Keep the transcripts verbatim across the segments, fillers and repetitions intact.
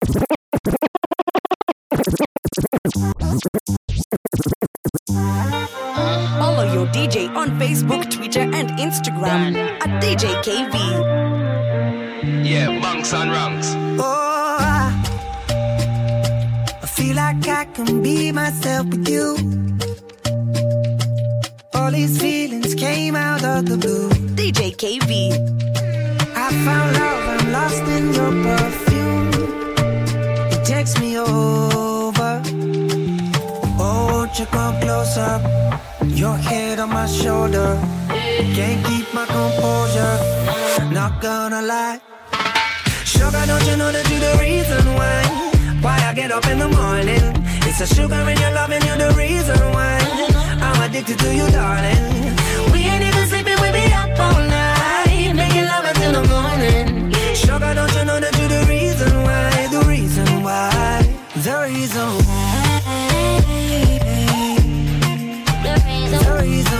Follow your D J on Facebook, Twitter, and Instagram at D J K V. Yeah, bunks and ranks. Oh, I, I feel like I can be myself with you. All these feelings came out of the blue. D J K V. I found love, I'm lost in your perfume. It takes me over. Oh, won't you come closer? Your head on my shoulder. Can't keep my composure. Not gonna lie. Sugar, don't you know that you're the reason why? Why I get up in the morning? It's the sugar in your love and you're the reason why I'm addicted to you, darling. We ain't even sleeping, we be up all night, making love until the morning. Sugar, don't you know that you're the reason why? The reason why. The reason why. The reason why. The reason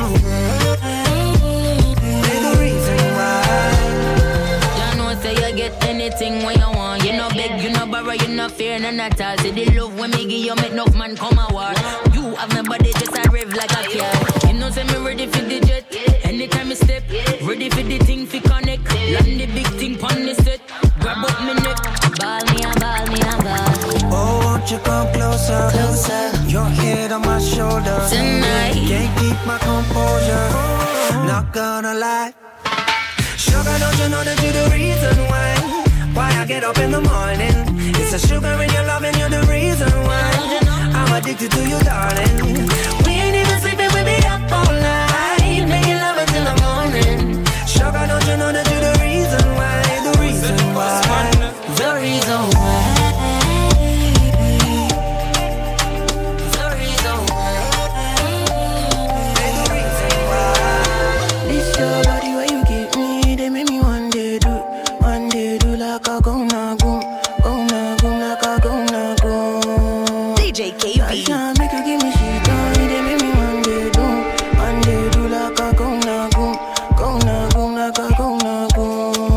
why. You know say you get anything when you want. You no beg, you no borrow, you no fear, none at all. See the love when me give you, make enough man come a war. You have my body just a rev like a car. You know say me ready for the jet. Anytime I step, ready for the thing fi connect. Land the big thing pon the set. Grab up me neck, ball me and ball me and ball. Oh, won't you come closer? Closer. Your head on my shoulder. Tonight. Can't keep my composure. Not gonna lie. Sugar, don't you know that you're the reason why? Why I get up in the morning? It's the sugar in your love and you're the reason why I'm addicted to you, darling. We ain't even sleeping, we be up all night, making love until the morning. Sugar, don't you know that you're the reason why? The reason why. The reason why. The reason why. The reason why. This your body where you give me, they make me one day do, one day do like a go na go, go na go like a go na go. D J K V. I can't make you give me shit on, they make me one day do, one day do like a go na go, go na go like a go na go.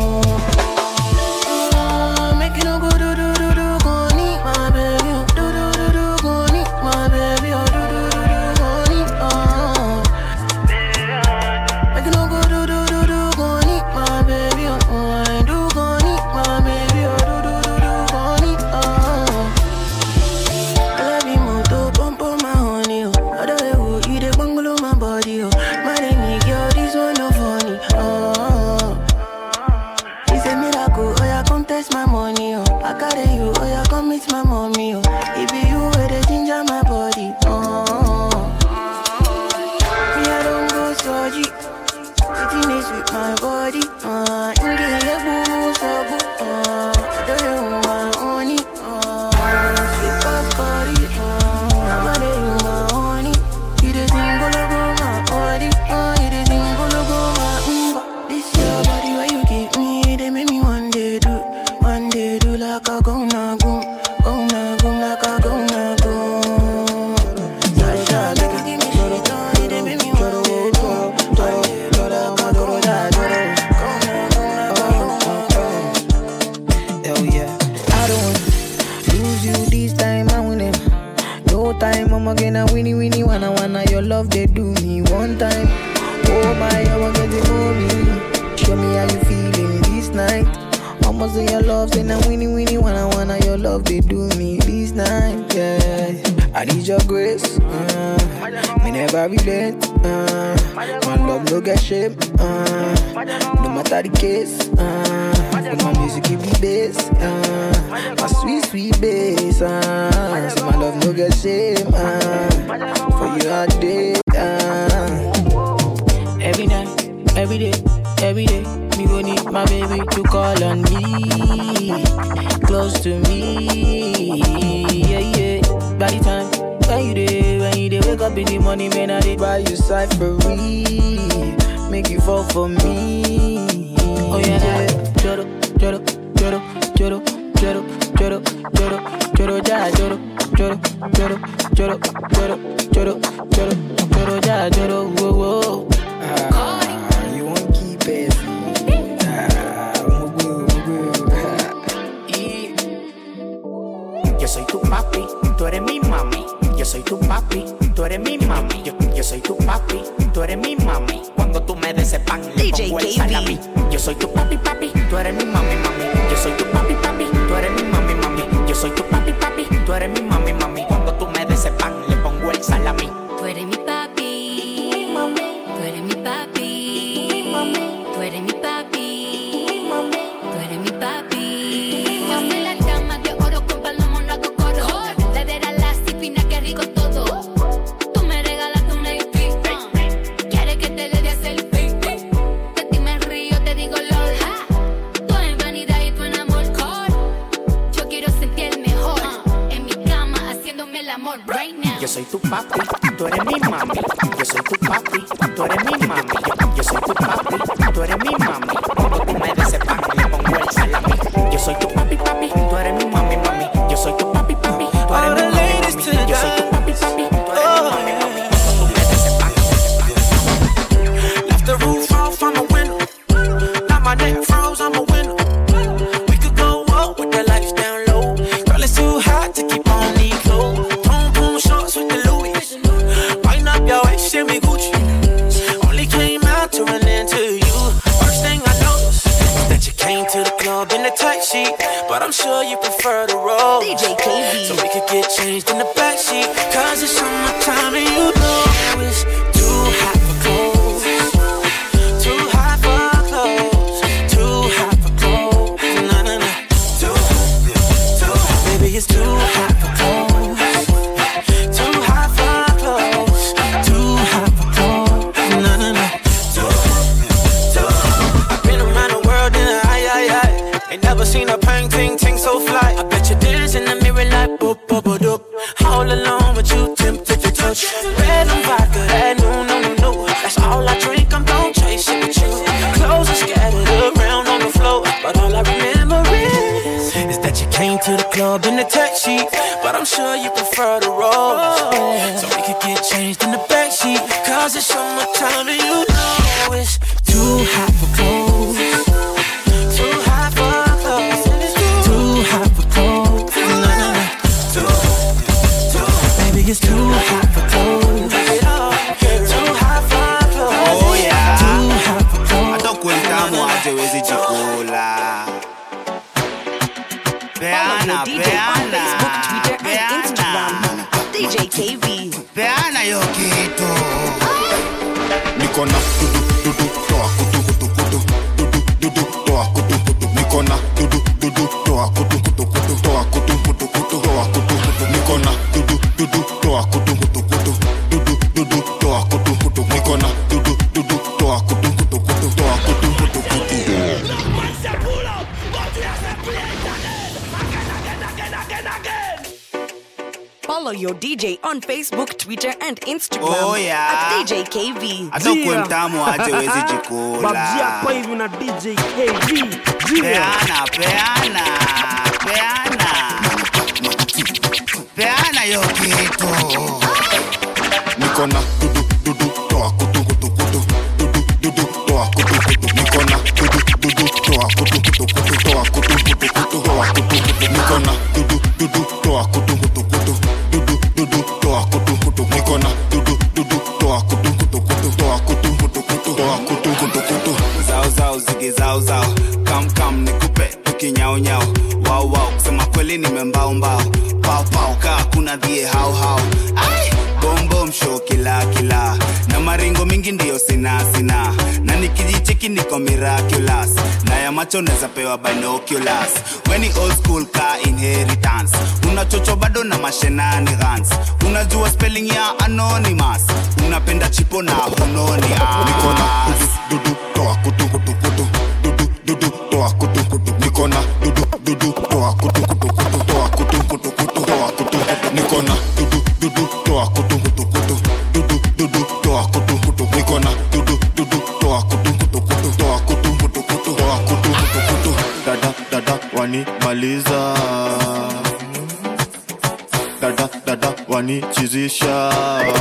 Oh, make you no go do do do do, go need my baby, oh. Do do do do, go need my baby, oh. Do do do do, go need, oh. Make you no go do do do do, go need my baby, oh. I do go need my baby, oh. Do do do do, go need, oh. I love you more, to pump on my honey, oh. Other way, oh, you the bungalow my body, oh. My name girl, this one no funny, oh. It's a miracle, oh yeah, come test my money, oh. I carry you, oh yeah, come meet my mommy, oh. It be you where the ginger my body, oh. Me, I don't go surgery, sitting is with my body, uh. In the air, boo, so good, uh. I don't know my honey, uh. Sweet as curry, uh. I'm a day, my honey. You the thing, go look on my body, uh. You the thing, go look on my, mm. This your body where you give me, they make me one day do, one day do like a go na go, go na go like a go na go. Sasha, make you give me shit on, they make me one day do, one day do like a go na go, go na go like a go na go. Hell yeah, I don't lose you this time, I win it. No time, I'm gonna winnie winnie wanna wanna your love they do me one time. Oh my, I'm gonna hold me. Show me how you feeling this night. Almost in your love, say now winnie winnie wanna wanna your love they do me this night. Yeah, I need your grace. Uh, me never relent. Uh, my love no get shame. Uh, no matter the case. Uh, with my music give me bass. Uh, my sweet sweet bass. Uh, so my love no get shame. Uh, for you all day. Uh, every night, every day, every day. Me go need my baby to call on me, close to me, yeah, yeah. By the time when you dey, when you dey wake up in the morning, man, I dey buy you cyphery, make you fall for me. Oh yeah, joro, joro, joro, joro, joro, joro, joro, joro, ja, joro, joro, joro, joro, joro, joro, joro, joro, ja, joro, whoa, whoa. Ah, you won't keep it. Ah, papi, tú eres mi mami. Yo soy tu papi, tú eres mi mami. Yo, yo soy tu papi, tú eres mi mami. Cuando tú me des ese pan, le pongo el salami. Yo soy tu papi, papi, tú eres mi mami, mami. Yo soy tu papi, papi, tú eres mi mami, mami. Yo soy tu papi, papi, tú eres mi mami, mami. Cuando tú me des ese pan, le pongo el salami. Tú eres mi papi, mi mami. Tú eres mi papi, mi mami. Tú eres mi papi, mi mami. Tú eres mi papi. Yo soy la dama de oro con palomo, no hago coro. La verdadera, la cipina, que rico todo. Tú me regalas un A P. Quieres que te le dé selfie. De ti me río, te digo lol. Tú en vanidad y tú en amor. Yo quiero sentir el mejor. En mi cama haciéndome el amor right now. Yo soy tu papi, tú eres mi mami. Yo soy tu papi, tú eres mi mami. Yo, yo soy tu papi, tú eres mi mami. Cuando tú me des ese pan, le pongo el salami. Yo soy tu papi, papi, tú eres mi mami, mami. Yo soy tu papi, papi, tú eres mi mami, mami. Yo soy tu papi, papi, tú eres mi mami, mami. Cuando tú me des ese pan, left the roof off, I'm a winner. Now my neck froze, I'm a winner. We could go up with the lights down low. Girl, it's too hot to keep on these clothes. Boom, boom, shorts with the Louis. Wind up your waist, shimmy Gucci. Only came out to run into you. First thing I noticed is that you came to the club in a tight sheet. But I'm sure you prefer the roll. D J K V. So we could get changed in the backseat. Cause it's summertime and you know it's too hot for clothes. Too hot for clothes. Too hot for clothes. Nah, nah, nah. Too hot. Too hot. Baby, it's too hot for clothes. Too hot for clothes. Too hot for clothes. Nah, nah, nah. Too hot. Too hot. I've been around the world in a high, high, high. Ain't never seen a pang, ting, ting so fly. I bet you dance in the mirror like boop, boop, boop, boop. All alone with you, tempted to touch. Red and vodka, that no, no, no, no. That's all I drink, I'm gon' chase it with you. Clothes are scattered around on the floor, but all I remember is is that you came to the club in the taxi. But I'm sure you prefer the roll, so we could get changed in the backseat. Cause it's summertime and you know it's too hot for clothes. Too hot for clothes. Too hot for clothes. Nah, nah, nah. Too hot. Too hot. Baby, it's too hot for clothes. Too hot for clothes. Oh yeah. Too hot for clothes. Atokwentamo hajewezi jikula. Peana, Follow your D J on peana, Facebook, Twitter, and peana. Instagram. D J K V. Peana yo kitu. Niko na dudu dudu toa kutu kutu kutu dudu dudu toa kutu kutu niko na dudu dudu toa kutu kutu kutu toa kutu kutu kutu toa kutu kutu niko na dudu dudu toa kutu kutu kutu dudu dudu toa kutu kutu niko na dudu dudu toa kutu kutu kutu toa kutu kutu kutu. Follow your D J on Facebook, Twitter, and Instagram. Oh, yeah. At D J K V. Atokwentamo hajewezi jikula. Babji hapa hivi na D J K V. Peana, peana, peana. Peana yo kitu. Niko na dudu dudu toa kutu kutu kutu dudu dudu toa kutu kutu niko na dudu dudu toa kutu kutu kutu toa kutu kutu kutu toa kutu kutu niko na dudu dudu toa kutu kutu kutu dudu dudu toa kutu kutu niko na dudu dudu toa kutu kutu kutu toa kutu kutu kutu toa kutu kutu kutu. Zao zao zige zao zao. Kam kam nikupe tukinyao nyao. Wow wow kusema kweli nimembao mbao. Pau pau kaa kuna dhie hao hao. Ai bom bom show kila kila. Na maringo mingi ndiyo sina sina. Na nikijicheki niko miraculous. Na ya macho neza pewa binoculars. Weni old school ka inheritance. Unachocho bado na mashenanigans. Unajua spelling ya anonymous. Unapenda chipo na hunoni ass. Niko na dudu dudu toa kutu kutu kutu dudu dudu toa kutu kutu niko na dudu dudu toa kutu kutu kutu toa kutu kutu kutu toa kutu kutu niko na dudu dudu toa kutu kutu kutu dudu dudu toa kutu kutu niko na dudu dudu toa kutu kutu kutu toa kutu kutu kutu toa kutu kutu kutu. Dada dada wani maliza. Dada dada wani chizisha.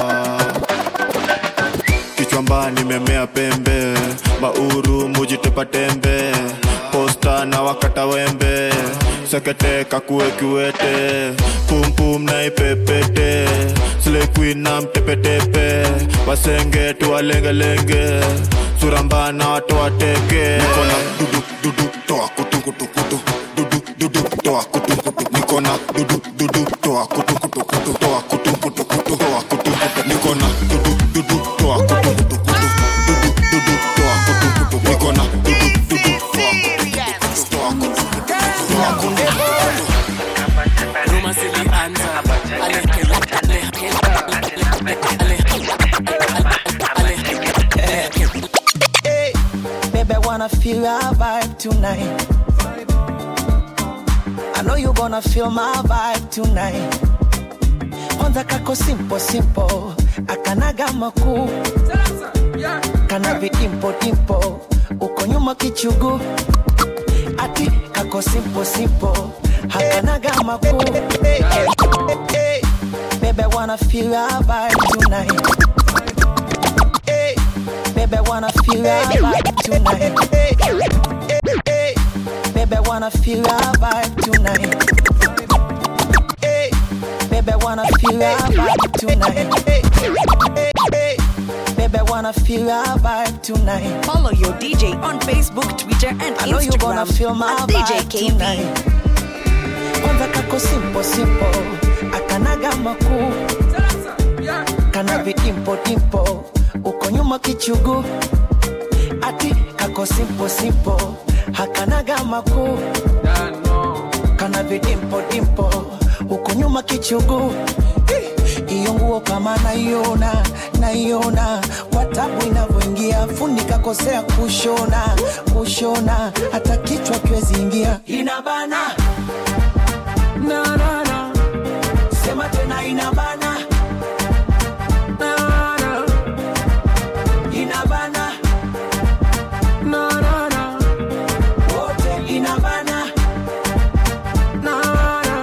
Kichwamba nimemea pembe, mauru mujitepa tembe, posta na wakata wembe, sekete kakue kiwete pum pum na ipepete slay queen na mtepetepe wasenge tuwalenge lenge surambana watu wateke nikona dudu dudu toa kutu kutu kutu dudu dudu toa kutu kutu nikona dudu dudu toa kutu kutu kutu toa kutu kutu kutu toa kutu kutu nikona dudu dudu toa kutu kutu kutu dudu dudu toa kutu kutu nikona dudu dudu toa kutu kutu toa kutu toa kutu Roma City answer ale Hey, baby, I wanna feel our vibe tonight. I know you gonna feel my vibe tonight. Kwanza kako simple simple, akanaga makuu, kana vidimpo dimpo, uko nyuma kichugu. Ati kako simple simple, akanaga makuu. Hey, hey, hey, baby, I wanna feel our vibe tonight. Hey, baby, I wanna feel our vibe tonight. Hey, hey, baby, I wanna feel our vibe tonight. Hey, baby, I wanna feel our vibe tonight. Hey, hey, baby, I wanna feel our vibe tonight. Follow your D J on Facebook, Twitter, and Instagram. I know you gonna feel my at D J vibe K V. tonight. Kwanza kako simple simple, akanaga makuu, kana vidimpo dimpo, uko nyuma kichugu. Ati kako simple simple, hakanaga makuu, kana vidimpo dimpo, uko nyuma kichugu. Iyo nguo kama naiona, naiona kwa tabu inavyoingia, fundi kakosea kushona, kushona hata kichwa kiwezi ingia. Inabana na na na, sema tena inabana na na, inabana na na na, wote inabana na na,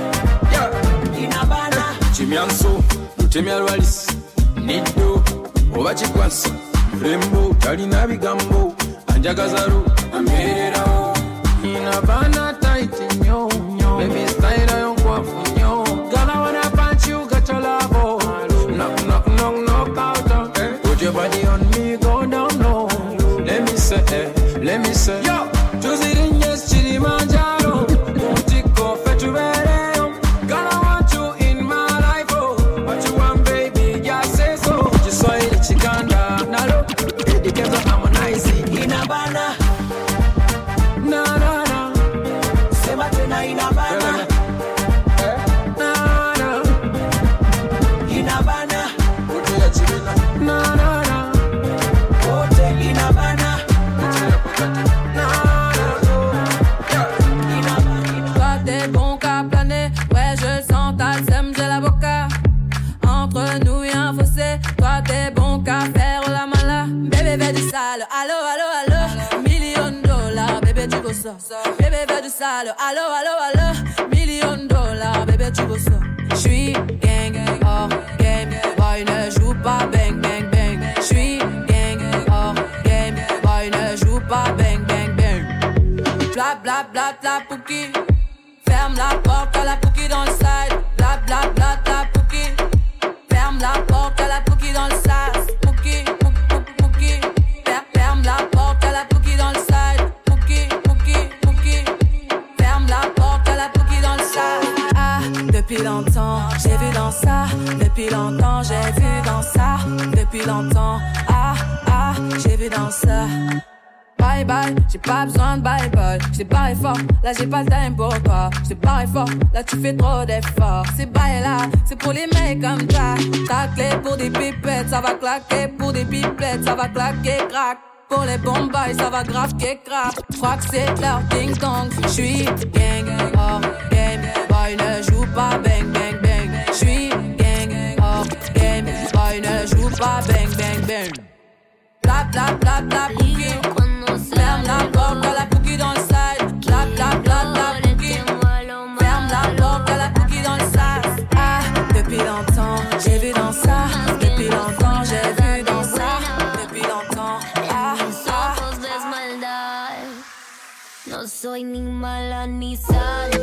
yeah, inabana. Chimyanso lutemya lwalis niddo oba kikwasa mulembo talina bigambo anjagazalu ambeererawo inabana taiti nyo nyo baby style yonkwafu nyo gonna wanna punch you got your love knock knock knock knock out eh? Put your body on me go down low let me say eh, let me say yo tuzirinye Kilimanjaro utiko fetubereo gonna want you in my life oh what you want baby just say so Kiswahili chikanda nalo edikezo harmonize Inabana na na na, sema tena inabana na na, inabana utu ya chibina na na na, wote inabana na na, toi t'es bon qu'à planer, ouais je sens ta sème, j'ai la boca. Entre nous y'a un fossé, toi t'es bon qu'à faire la mala. Bébé fais du sale, allo allo allo, million dollars, bébé tu veux ça. Bébé fais du sale, allo allo allo, million dollars, bébé tu veux ça. J'suis gang, hors game, boy ne joue pas bang bang bang. J'suis gang, hors game, boy ne joue pas bang bang bang. Bla bla bla bla pouki, ferme la porte à la pouki dans le side. Bla bla bla bla pouki, ferme la porte à la pouki dans le sas. Pouki, pouki, pouki, ferme la porte à la pouki dans le side. Pouki, pouki, pouki, ferme la porte à la pouki dans le sas. Ah, depuis longtemps, j'ai vu dans ça. Depuis longtemps, j'ai vu dans ça. Depuis longtemps, ah, ah, j'ai vu dans ça. Bye bye, j'ai pas besoin de bye bye. J't'ai barré fort, là j'ai pas le time pour toi. J't'ai barré fort, là tu fais trop d'efforts. C'est bye là, c'est pour les mecs comme toi. Ta clé pour des pipettes, ça va claquer. Pour des pipettes, ça va claquer, crack. Pour les bons bails, ça va grave crack. J'crois que c'est leur ding dong. J'suis gang, hors game, boy ne joue pas bang bang bang. J'suis gang, hors game, boy ne joue pas bang bang bang. Bla bla bla bla pouki, ferme la porte à la pouki dans le side. Bla bla bla bla pouki, ferme la porte à la pouki dans le side. Ah, depuis longtemps, j'ai vu dans ça. Depuis longtemps, j'ai vu dans ça. Depuis longtemps, ah, ah. No soy ni mala ni sana.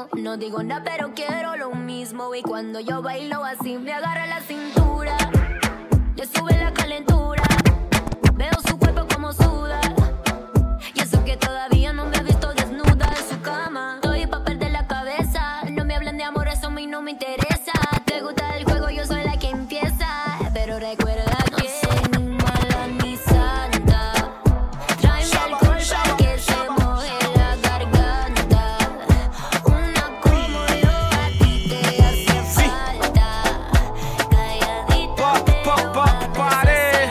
mismo. No digo nada, pero quiero lo mismo. Y cuando yo bailo así, me agarra la cintura. Le sube la calentura. Veo su cuerpo como suda. Y eso que todavía no me he visto desnuda en su cama. Estoy pa' perder la cabeza. No me hablen de amor, eso a mí no me interesa. Te gusta el juego, yo soy la que empieza. Pero recuerda que no soy ni mala ni santa. Tráeme alcohol para que se moje la garganta. Una como yo a ti te hace falta. Calladita pa, pa, pa, pare.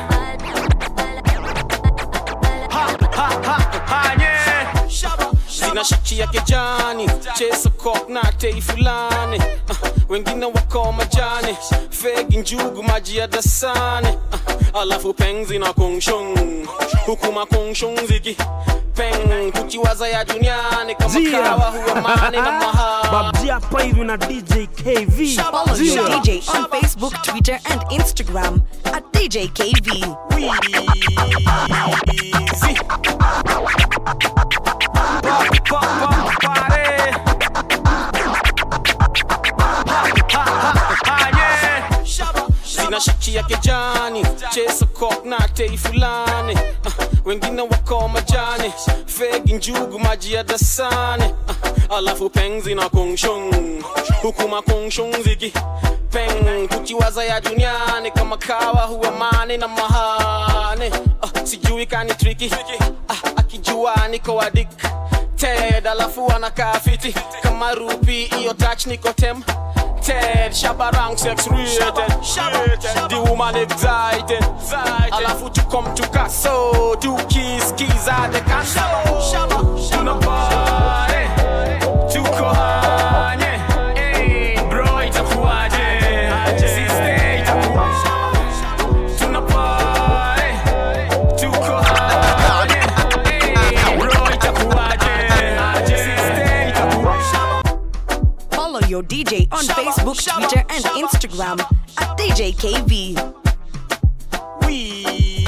Ha, ha, ha, ha, yeah. Sina shiki yake jani, chesa kok na tei fulani. uh, Wengine wako majani, fegi njugu maji ya dasani. uh, Alafu penzi na kongshong, hukuma kongshong ziki. Peng, kuchiwaza ya duniani kama kawa huwa mani na maha. Babji hapa hivi na D J K V. Follow your D J on Facebook, Twitter and Instagram at D J K V. Weezy. Pa, pa, pa, pare. Ha, ha, ha, ha, yeah. Sina shiki yake jani, chesa kok na tei fulani. uh, Wengine wako majani, fegi njugu maji ya dasani. uh, Alafu penzi na kongshong, hukuma kongshong ziki. Peng, kuchiwaza ya duniani kama kawa huwa mani na mahane. uh, Sijui kani tricky, uh, akijua niko adik Ted, alafu anakaa fiti kama rupi, iyo touch niko tem Ted, shabarang sex rated. The woman excited. Alafu to come to Casso, two keys, keys at the Casso. Tuna party, to kohanye. Hey, bro, itakuwaje? Sister, itakuwaje? Tuna party, to kohanye. Hey, bro, itakuwaje? Sister, itakuwaje? Follow your D J on Facebook, Twitter and Instagram at D J K V. Weezy.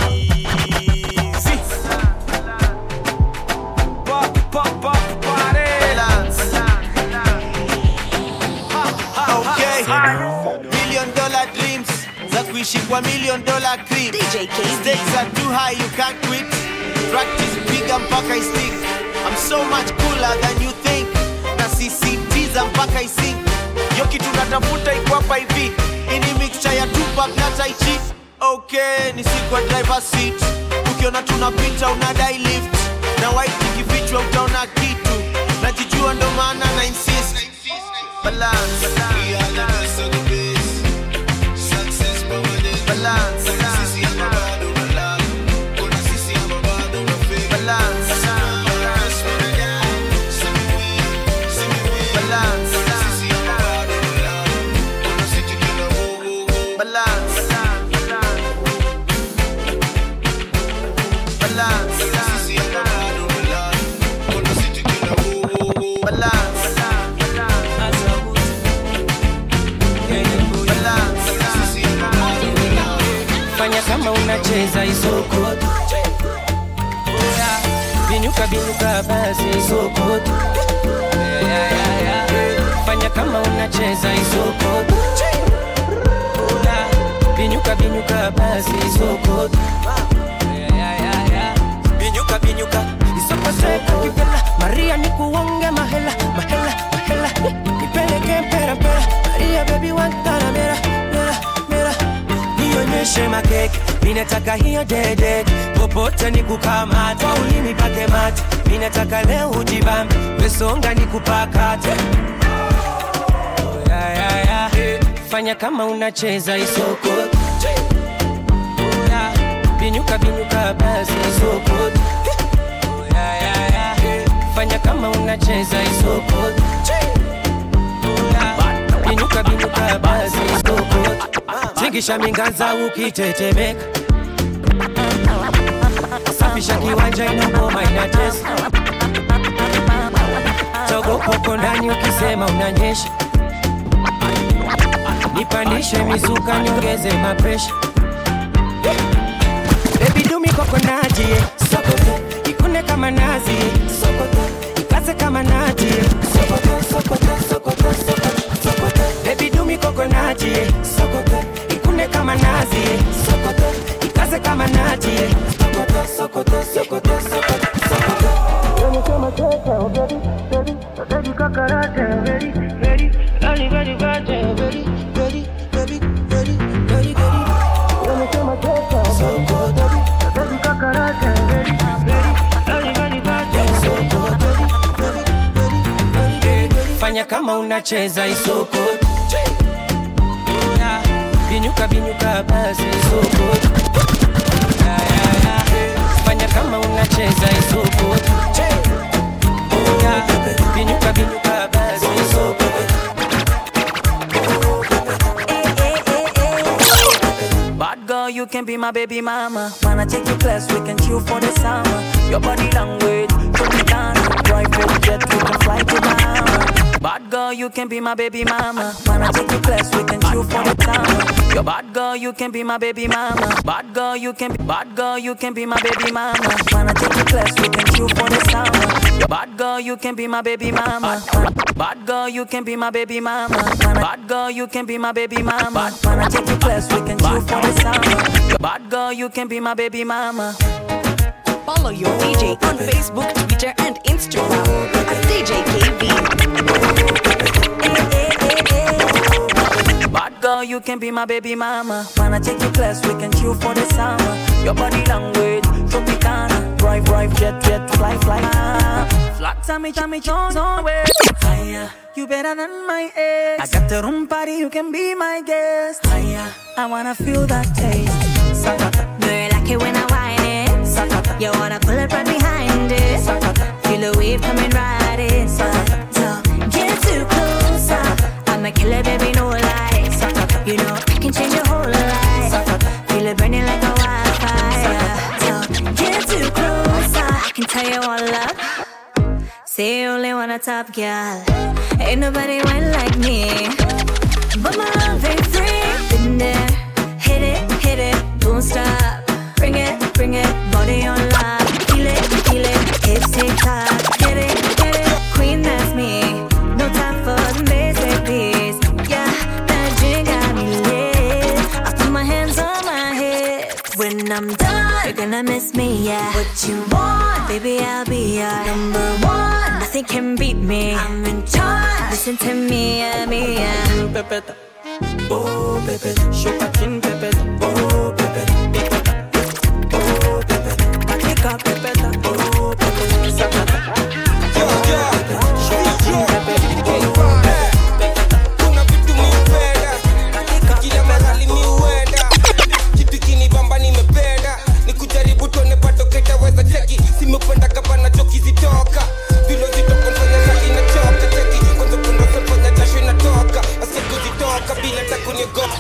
Pa, pa, pa, pare. Okay, million dollar dreams za kuishi kwa million dollar creep. D J K V. Stakes are too high, you can't quit. Practice bigger mpaka I stick. I'm so much cooler than you think. Na sisitiza mpaka I sink. Yo kitu natafuta iko hapa hivi. Ini mixture ya Tupac na Tai Chi. Okay, ni sikwa driver seat. Ukiona tunapita unadai lift. Na white ikifichwa utaona kitu. Najijua ndo maana na insist. Balance, we are the best of the best. Success provided. Balance, sisi ama bado unalala. Kuna sisi ama bado unafake. Balance, balance, balance, sisi ama bado unalala. Kuna sisi kila wo wo wo. Balance, balance, sisi ama bado unalala. Kuna sisi kila wo wo wo. Balance. Fanya kama unacheza isoko. Binyuka binyuka basi isoko. Fanya kama unacheza isoko. Binyuka binyuka basi isoko. Binyuka binyuka isoko seka kipela. Maria nikuonge mahela mahela mahela. Nipeleke mpera mpera. Maria baby wantana mera mera mera. Nionyeshe makeke, minataka hiyo dede. Popote nikukamata, ulimi pake mate. Minataka leo ujibambe, pesonga nikupakate. Oh, yeah, yeah, yeah. Fanya kama unacheza isoko. Oh, yeah. Binyuka binyuka basi isoko. Oh, yeah, yeah, yeah. Fanya kama unacheza isoko. Oh, yeah. Binyuka binyuka basi isoko. Tingisha minganza ukitetemeka. Safisha kiwanja inagoma inatesa. Togo poko ndani ukisema unanyesha. Nipandishe mizuka niongeze mapresha. Baby do mi kokonati, sokoto. Ikune kama nazi, sokoto. Ikaze kama nati, sokoto, sokoto. naji, sokoto, ikune kama nazi, sokoto, ikaze kama naji, sokoto, sokoto, sokoto, sokoto, sokoto. When you come and take her, baby, baby, baby, kakarate, baby, baby, baby, baby, baby, baby, baby, baby, baby, baby. When you come and take her, sokoto, baby, kakarate, baby, baby, baby, baby, baby, sokoto, baby, baby, baby, baby. Fanya kama unacheza isoko. Binyuka binyuka basi isoko. Fanya kama unacheza isoko. Binyuka binyuka basi isoko. Bad girl, you can be my baby mama. Wanna take you class, we can chill for the summer. Your body language, put me down. Private jet, we can fly to Bahama. Bad girl, you can be my baby mama. Wanna take you class, we can chill for the summer. Your bad girl, you can be my baby mama. Bad girl, you can be bad girl, you can be my baby mama. Wanna take you class, we can chill for the summer. Your bad girl, you can be my baby mama. Bad girl, you can be my baby mama. Bad girl, you can be my baby mama. Wanna take you class, we can chill for the summer. Bad girl, you can be my baby mama. Follow your D J on Facebook, Twitter, and Instagram at D J K V. Bad girl, you can be my baby mama. Wanna take you class, we can chill for the summer. Your body language, Tropicana. Drive, drive, jet, jet, fly, fly. Flat tummy, tummy, somewhere. Higher, you better than my ex. I got the room party, you can be my guest. Higher, I wanna feel that taste. Sakata. Do you like it when I whine it? Sakata. You wanna pull it right behind it? Sakata. Feel the wave coming right in. Sakata. So get too close. I'm a killer, baby, no lie. Sakata. You know I can change your whole life. Sakata. Feel it burning like a wildfire. So get too close. I can tell you all up. Say you only want a top girl. Ain't nobody went like me. But my love ain't free. Been there, hit it, hit it, don't stop. Bring it, bring it, body on lock. Feel it, feel it, hips tick tock. Get it, get it, queen that's me. No time for the basic piece. Yeah, that drink got me lit. I put my hands on my hips. When I'm done, you're gonna miss me, yeah. What you want, baby, I'll be your number one. Nothing can beat me, I'm in charge. Listen to me, yeah, me, yeah. Pepeta, oh pepeta, shokakin pepeta, oh pepeta, pepeta, oh pepeta, patika pepeta, oh pepeta, sakata. Yo yo, shokakin pepeta, oh pepeta, kuna vitu miupenda, kila mahali miuenda, kitu kinibamba nimependa, ni kujaribu tuone bado ketaweza cheki, simependa kabana joki zitoka, vilo zitoka nfanya hali na choka cheki, kwanza kuna sofanya jasho inatoka, aske kuzitoka bila takuniogopa.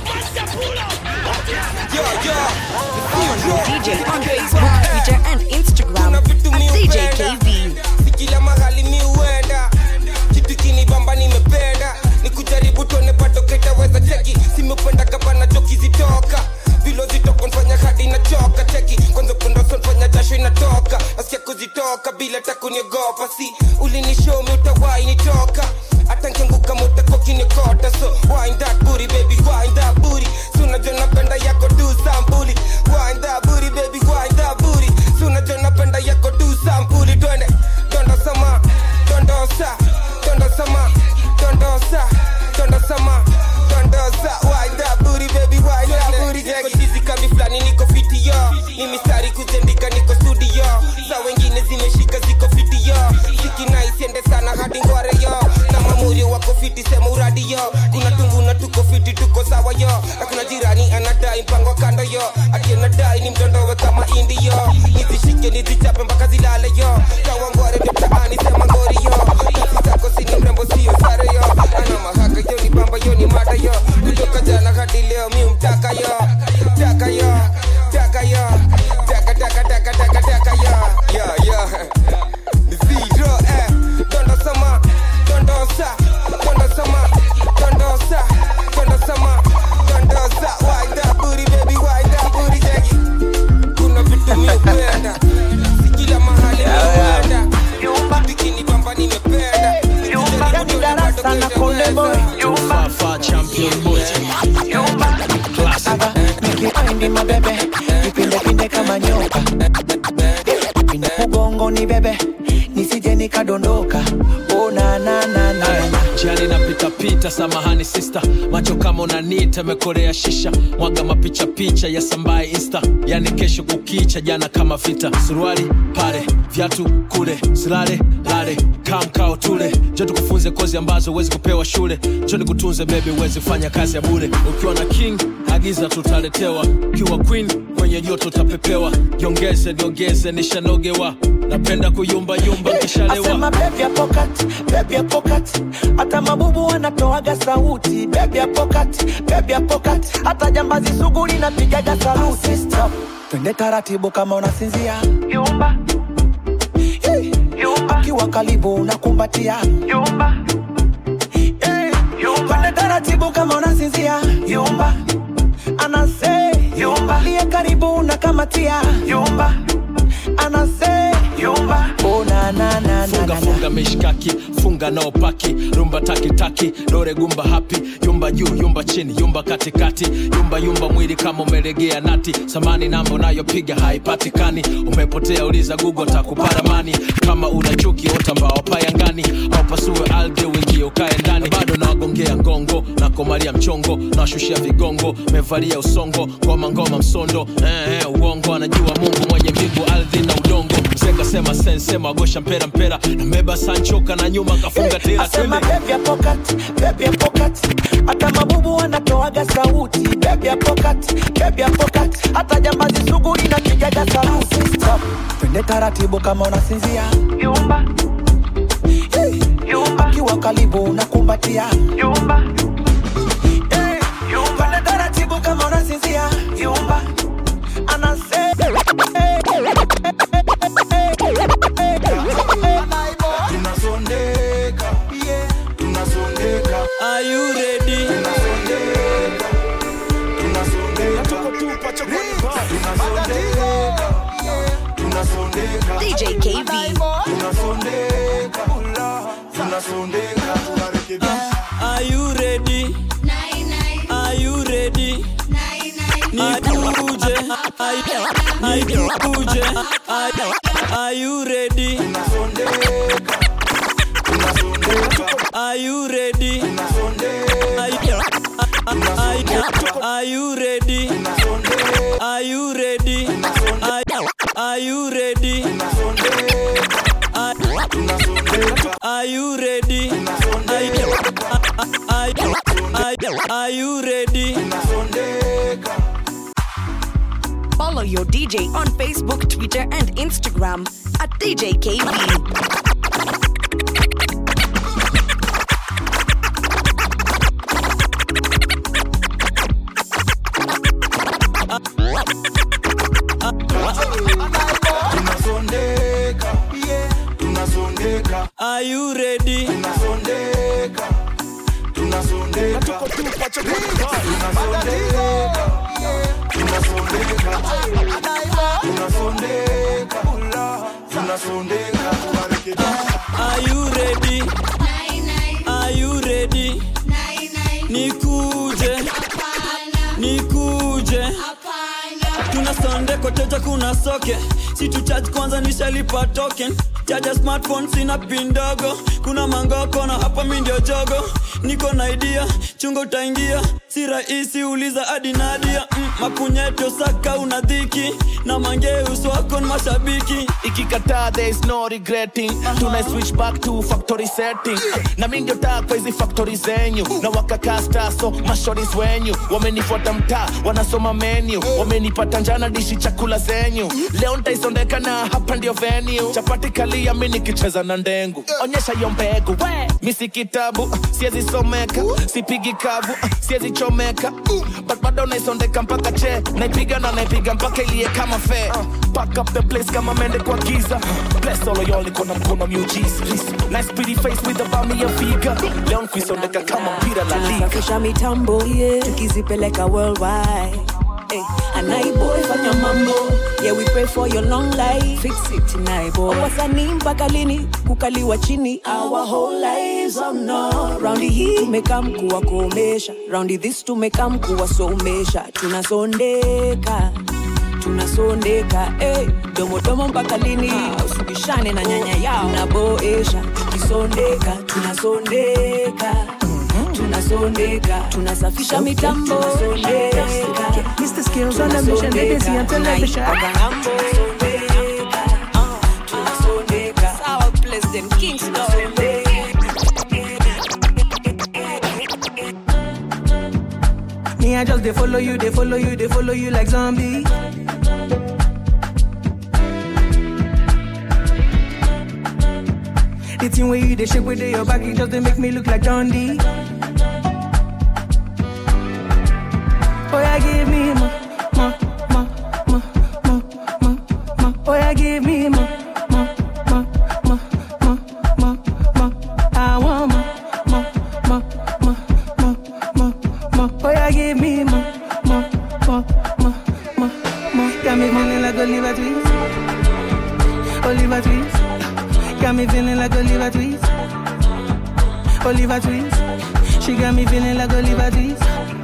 Yo yo, follow your D J on Facebook, Twitter, and Instagram at D J K V. Kila mahali miuenda, kitu kinibamba nimependa, ni kujaribu tuone bado ketaweza cheki, simependa kabana joki zitoka, vilo zitoka nfanya hadi na choka cheki, kwanza kuna sofanya jasho inatoka, aske kuzitoka bila takuniogopa. Si ulinishow me utawai nitoka, hata nkianguka moto koki nikota. So wind that booty baby, wind that booty. Suna jona penda yako do sambuli. Wind that booty baby, wind that booty. Suna jona penda yako do sambuli. Twende, dondo sama, dondo sa, dondo sama, dondo sa, dondo sama, dondo sa. Wind that booty baby, wind that booty. Niko tizi kambi flani niko fiti yo, ni mistari kuzendika niko studio. Sa wengine zimeshika ziko fiti yo, siki na isiende sana hadi ngware yo. Na mamuri wako fiti sema uradi yo, kuna tungu na tuko fiti tuko sawa yo. Na kuna jirani anadai mpango kando yo, ati anadai ni mtondowe kama indi yo. Nizishike nizichape mpaka zilale yo, kawa ngware mtaani sema ngori yo. Kasi zako sini mrembo siyo sare yo, ana mahaka yo ni bamba yo ni mata yo. Kutoka jana hadi leo mi umtaka yo, taka yo, taka yo, taka taka taka taka taka yo. Yo yo, the zero eh, dondo sama, dondo sa, dondo sama, dondo sa, dondo sama, dondo sa. Wind that booty baby, wind that booty jackie. Kuna vitu miupenda, sikila mahali miupenda. Bikini bamba nimependa, Yumba ni darasa na konde boy. Yumba champion boy. nikadondoka. Oh na na na na. Jani na pita pita, samahani sister. Macho kama unanita, mekorea shisha. Mwaga mapicha picha ya sambai insta. Yani kesho kukicha, jana kama vita. Suruali pale, viatu kule. Silale lale, kamkao tule. Joto kufunze kozi ambazo wezi kupewa shule. Joni kutunze baby, wezi fanya kazi ya bure. Ukiwa na king, agiza tutaletewa. Ukiwa queen, kwenye joto tapepewa. Yongeze, niongeze, nishanogewa. Napenda kuyumba yumba kishalewa. Asema baby ya pocket, baby ya pocket. Hata mabubu wanatoaga sauti. Baby ya pocket, baby ya pocket. Hata jambazi sugu linapigaga saluti. Stop, twende taratibu kama unasinzia. Yumba, hey. Yumba. Akiwa karibu unakumbatia. Yumba, hey. Yumba. Twende taratibu kama unasinzia. Yumba, anase. Yumba, liye karibu unakamatia. Yumba, anase. Yumba, oh na na na. Funga na, funga mishkaki, funga nao paki. Rumba taki taki, dore gumba happy. Yumba juu, yumba chini, yumba katikati. Yumba yumba mwili kama umelegea nati. Samani namba unayopiga haipatikani. Umepotea uliza Google takupara mani. Kama unachuki otambao payangani. Au pasue alge wingi ukae ndani. Bado na wagongea ngongo, na komalia mchongo. Na washushia vigongo, mevalia usongo. Ngoma ngoma msondo, eh eh uongo. Anajua Mungu mwenye mbingu ardhi na udongo. Mzeka sema sense, magosha mpera mpera. Na meba sanchoka na nyuma kafunga tira. Asema baby ya pocket, baby ya pocket. Hata mabubu wanatoaga sauti. Baby ya pocket, baby ya pocket. Hata jambazi sugu inapigaga saluti. Stop, twende taratibu kama unasinzia. Yumba, hey. Yumba, akiwa karibu unakumbatia. Yumba, hey. Yumba, twende taratibu kama unasinzia. Yumba, anase. Hey. Tunasondeka, yeah, tunasondeka. Are you ready? Tunasondeka, tunasondeka. Tuko tupa chokoni pa. Tunasondeka, tunasondeka. D J K V. Tunasondeka, tunasondeka. Are you ready? Are you ready? Nikuje, nikuje. Are you ready? Are you ready? Are you ready? Are you ready? Are you ready? Are you ready? Are you ready? Follow your D J on Facebook, Twitter, and Instagram at D J K V. Tunasondeka, yeah, tunasondeka. Are you ready? Tunasondeka, tunasondeka. Tuko tupa chokoni pa. Tunasondeka, tunasondeka. Tunasondeka, tunasondeka. Are you ready? Are you ready? Nikuje, nikuje. Tunasonde kwa teja kuna soke. Si tu charge kwanza nishalipa token. Charge smartphone sina pin dogo. Kuna mangoko na hapa mimi ndio jogo. Niko na idea, chungo utaingia. Si rahisi uliza hadi Nadia. mm, Mapunyeto saka unadhiki. Na mange uso wako ni mashabiki. Ikikataa there is no regretting. Tuna switch back to factory setting. Na mingi otaka hizi factory zenyu. Na wakakasta so mashoris wenyu. Wamenifuata mtaa, wanasoma menu. Wamenipata njana dishi chakula zenyu. Leo nitaisondeka na hapa ndio venue. Chapati kalia mimi nikicheza na ndengu. Onyesha hiyo mbegu, misi kitabu. Siezi someka, sipigi kavu. Siezi chomeka, but bado naisondeka mpaka che. Naipiga na naipiga mpaka ilie kama fair. Pack up the place kama mende kwa giza. Bless all of y'all niko na mkono miujiza. Nice pretty face with a bummy ya figa. Leo nkwisondeka kama mpira la liga. Tunasafisha mitambo, yeah, tukizipeleka worldwide. Hey, anai boy fanya mambo. Yeah, we pray for your long life. Fix it tonight, boy. Wasanii mpaka lini kukaliwa chini. Our whole lives, oh no. Roundy hii tumekam kuwa komesha. Roundy this tumekam kuwa somesha. Tunasondeka, tunasondeka eh, domo domo mpaka lini? Usibishane na nyanya yao, naboesha tukisondeka, tunasondeka tunasondeka, tunasafisha mitambo, tunasondeka. Mister Skills on the mission, they busy on television. Tunasondeka, Sour President Kingston. Me, I just they follow you, they follow you, they follow you like zombie. The thing where you they shake with your back, it just they make me look like Dundee. Oh yeah, give me more, more, more, more, more, more, more. Oh yeah, give me more, more, more, more, more, more, more. I want more, more, more, more, more, more, more. Oh yeah, give me more, more, more, more, more, more. Got me feeling like Oliver Twist, Oliver Twist. Got me feeling like Oliver Twist, Oliver Twist. She got me feeling like Oliver Twist,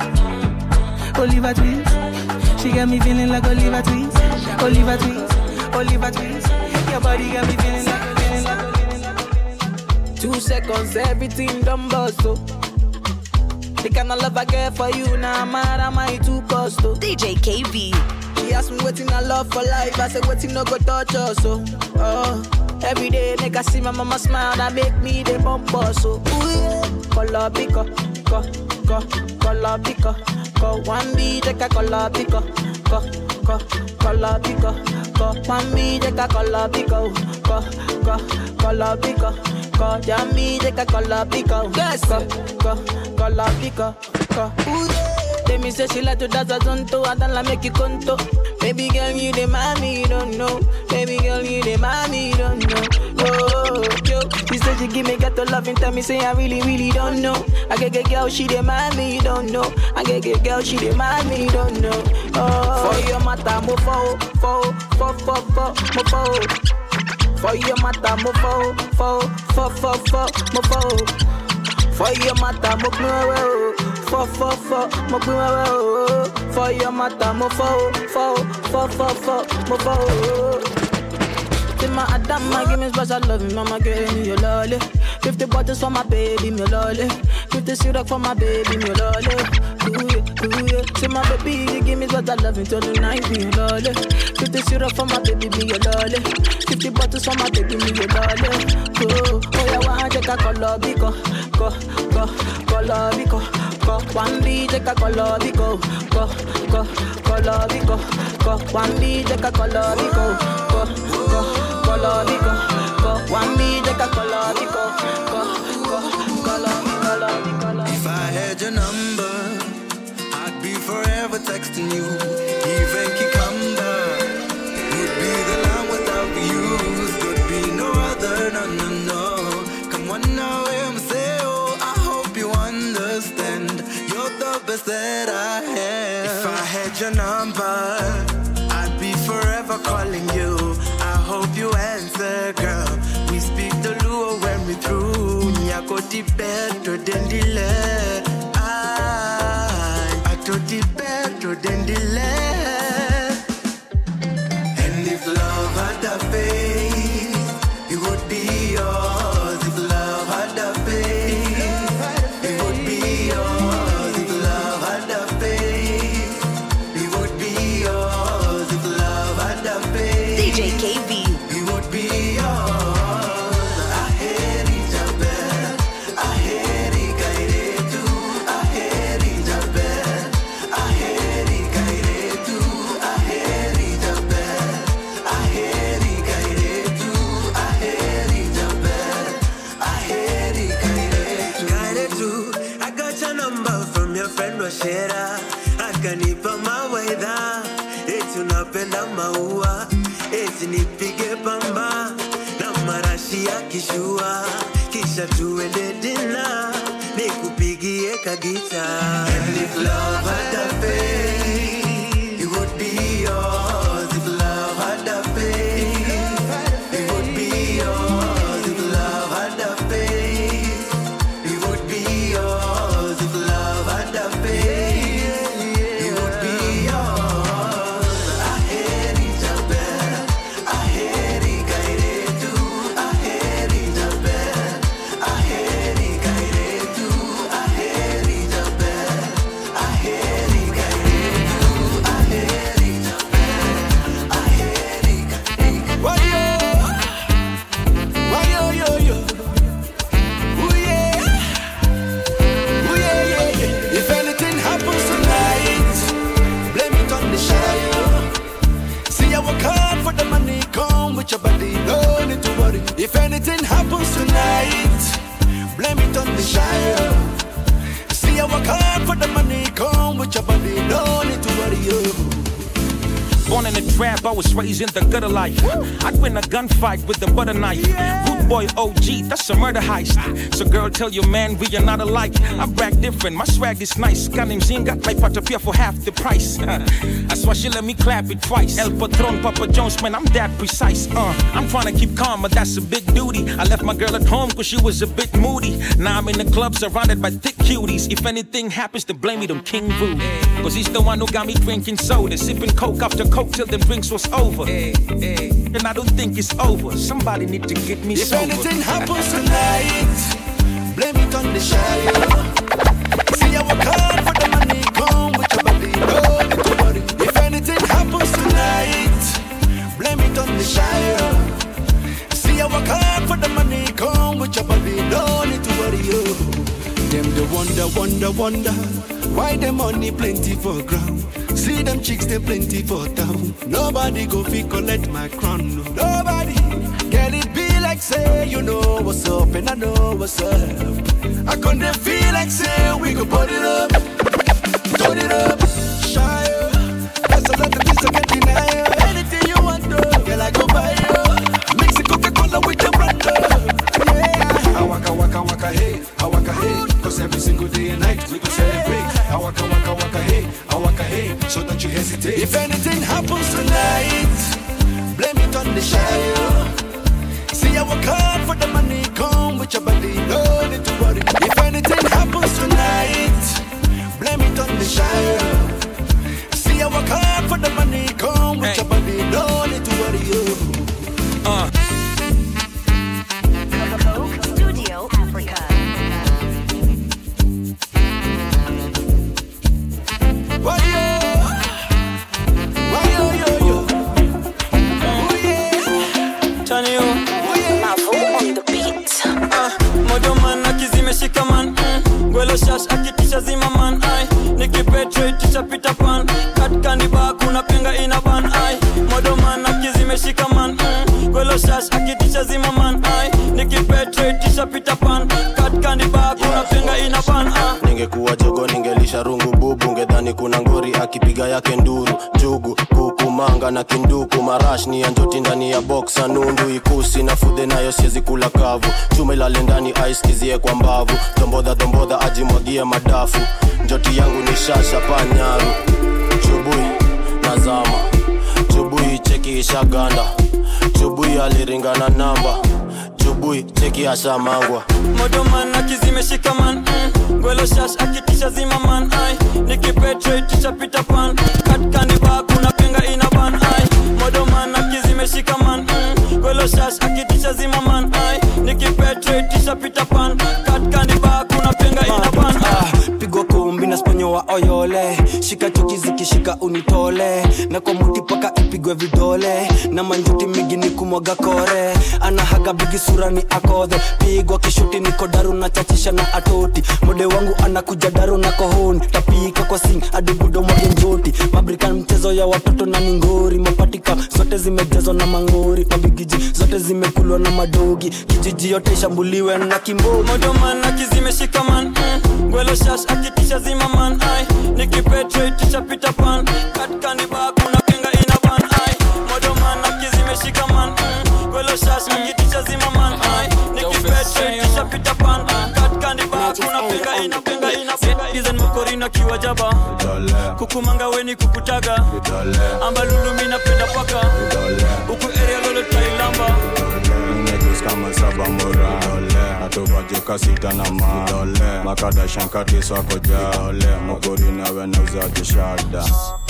Oliver Twist. She got me feeling like Oliver Twist, Oliver Twist, Oliver Twist. Your body got me feeling like, feeling like, feeling like. Two seconds, everything done bust, oh. The kind of love I get for you, now nah, mad am I too cost, oh. D J K V. She asked me waiting I love for life, I said waiting no go touch us, oh. Oh. Every day, make I see my mama smile, that make me the bump us, so ooh yeah. Color pico, co, co, color pico, co. One B, take a color pico, co, co, color pico, co. One B, take a color pico, co, co, color pico, co. Jammy, take a color pico, yes, co, co, color pico, co. Ooh yeah. They me say she like to dance a zonto, I don't like make you conto. Baby girl, you the mommy, you don't know. Baby girl, you the mommy, you don't know. Oh, yo. She said she give me ghetto love and tell me say I really, really don't know. I get get girl, she the mommy, you don't know. I get get girl, she the mommy, you don't know. Oh, for your mata, mo fo, fo, fo, fo, fo, mo fo. For your mata, mo fo, fo, fo, fo, fo, mo fo. For your mata, mo fo, fo, fo, fo, mo fo. For your mata, mo fo, fo, fo, fo, fo, mo fo. Say my Adama, give me special love, mama, give me your lolly. Fifty bottles for my baby, me lolly. Fifty syrup for my baby, me lolly. Ooh yeah, ooh yeah. Say my baby, you give me special love until the night, me lolly. Fifty syrup for my baby, me your lolly. Fifty bottles for my baby, me your lolly. Oh, oh yeah, one take a color biko, go, go, color biko. Go, one B, take a color biko, go, go, color biko. Go, one B, take a color biko, go, go, color biko. Go, one B, take a color biko, go, go, color biko. If I had your number, I'd be forever texting you. Even cucumber would be the line without you. Could be no other, no, no, no. Come on now, I'm say, oh, I hope you understand. You're the best that I have. If I had your number, I'd be forever calling you. I hope you answer, girl. We speak the Luo when we through. Nyako di better than the lead. I to di better than the lead. And if love had a face, it would be yours. If love had a face, it would be yours. If love had a face, it would be yours. If love had a face, D J K V. it would be yours. I hate it, I hate it, Kairetu. I hate it, I hate it, Kairetu. I hate it, I hate it, Kairetu. I hate it, I hate it, Kairetu. Kairetu, I got your number from your friend Roshera. Akanipa mawaidha, eti unapenda maua, eti nipige pamba na marashi ya kishua, kisha tuende dina, nikupigie kagita. And if love had a face, it would be yours. If love had a face, it would be yours. If love had a face, it would be yours. If love had a face, it would be yours. I hate work hard for the money, come with your body, no need to worry you. Born in a trap, I was raised in the gutter life. I'd win a gunfight with a butter knife. Good boy O G, that's a murder heist. So girl, tell your man we are not alike. I brag different, my swag is nice. Kanim got my part appear for half the price. That's why she let me clap it twice. El Patron, Papa Jones, man, I'm that precise. Uh, I'm trying to keep calm, but that's a big duty. I left my girl at home cause she was a bit moody. Now I'm in the club surrounded by thick cuties. If anything happens, then blame me them King Vu. Cause he's the one who got me drinking soda, sipping coke after coke till the drinks was over. Hey, hey. And I don't think it's over. Somebody need to get me if sober. If anything happens tonight, blame it on the Shire. See I work hard for the money, come with your body, no need to worry. If anything happens tonight, blame it on the Shire. See I work hard for the money, come with your body, no need to worry. Oh. Them the wonder, wonder, wonder, why the money plenty for ground. See them chicks, they plenty for town. Nobody go fi collect my crown, no. Nobody. Can it be like say, you know what's up and I know what's up. I couldn't feel like say, we go put it up, turn it up. Shy, that's a lot of things I can't deny. Anything you want, though, girl, I go buy you. Mix it Coca-Cola with the brand, yeah. I waka, waka, waka, hey, I waka, hey. Cause every single day and night, we go celebrate. I waka, waka, waka, hey, I waka, hey. So don't you hesitate. If anything happens tonight, blame it on the Shire. See I work hard for the money, come with your body, no need to worry. If anything happens tonight, blame it on the Shire. See I work hard for the money, come with hey. your body, no need to worry. You. Uh. Studio Africa. Why yo? Why yo yo yo? Oh yeah. Turn you. On the beat. Ah, modo man akizimeshika man. Gwelo shash akitisha zima man. Ai, nikipetre tisha pita pan. Kat kandiba kuna penga ina ban. Ai, modo man akizimeshika man. Gwelo shash akitisha zima man. Ai, nikipetre tisha pita pan. Kat kandiba kuna penga ina ban. Ah, ningekuwa jogo ningelisha rungu bubu. Ngedhani kuna ngori akipiga yake nduru. Jugu, kuku, manga na kinduku. Marash ni ya njoti ndani ya boxa nundu. Ikusi na fude nayo siezi kula kavu. Chuma ilale ndani ice kizie kwa mbavu. Dombodha dombodha ajimwagie madafu. Njoti yangu ni shasha panyaru. Chubui nazama, chubui cheki ishaganda. Chubui aliringana namba. Chubui cheki asha mangwa. Modo man akizimeshika man. mm. Gwelo shash akitisha zima man. Ai, nikipetre tisha pita pan. Kat kandiba kuna penga ina ban. Ai, modo man akizimeshika man. mm. Gwelo shash akitisha zima man. Ai, nikipetre tisha pita pan. Kat kandiba kuna penga ina ban. Ah, pigwa kumbi na sponyo wa oyole. Shika chuki zikishika unitole. Na kwa muti paka ipigwe vidole. Na manjuti migi ni kumwaga kore. Anahaga bigi sura ni akodhe. Pigwa kishuti niko daru na chachisha na atoti. Mode wangu anakuja daru na kohoni. Tapika kwa sing adibudo mwage njoti. Mabrika mchezo ya watoto na ningori. Mapatika zote zimejazwa na mangori. Mabigiji zote zimekulwa na madogi. Kijiji yote shambuliwe na kimbogi. Modo man akizimeshika man. mm. Gwelo shash akitisha zima man. Ai, nikipetre tisha pita pan. Kat kandiba kuna penga ina ban. Ai, modo man akizimeshika man. mm. Gwelo shash akitisha zima man. Ai, nikipetre tisha pita pan. Kat kandiba kuna penga ina penga ina penga. Dizen mkorina kiwa jaba. Kukumanga weni kukutaga. Ambalulu mina penda paka. Uku area lolo tailamba. Kama saba mora atoba joka sita na ma makada shankati swako ja mogori na wenauza jishada.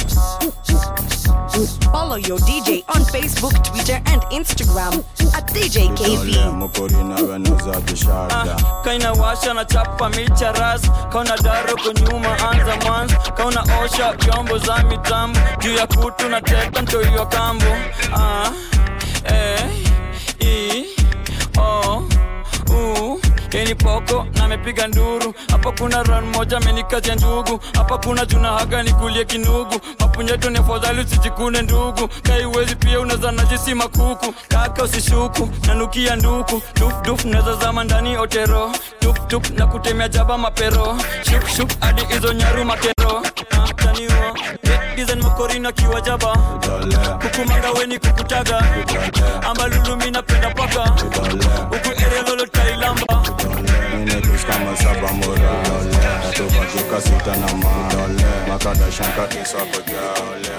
Follow your D J on Facebook, Twitter and Instagram at D J K V. Mogori na wenauza jishada. Kaina washa na chapa micha ras. Kauna daro kunyuma anza mwanzo. Kauna osha vyombo za mitambo. Juu ya kutu na teka mto iyo kambo. Ah, eh, i, oh, uh, Eni poko na mepiga nduru. Hapa kuna run moja amenikazia ndugu. Hapa kuna juna haga nikulie kinugu. Mapunyeto ni afadhali usijikune ndugu. Kai uwezi pia unaza najisi makuku. Kaka usishuku nanukia nduku. Duf duf naza zama ndani otero. Tup tup na kutemea jaba mapero. Shuk shuk adi izo nyaru makero. Tani uo Design makorina kiwa jaba. Kukumanga weni kukutaga. Amba lulu mina penda paka. Uku ere lolo tailamba. Mine kus kama saba mora. Toka tuka sita na ma. Makada shanka isa koja.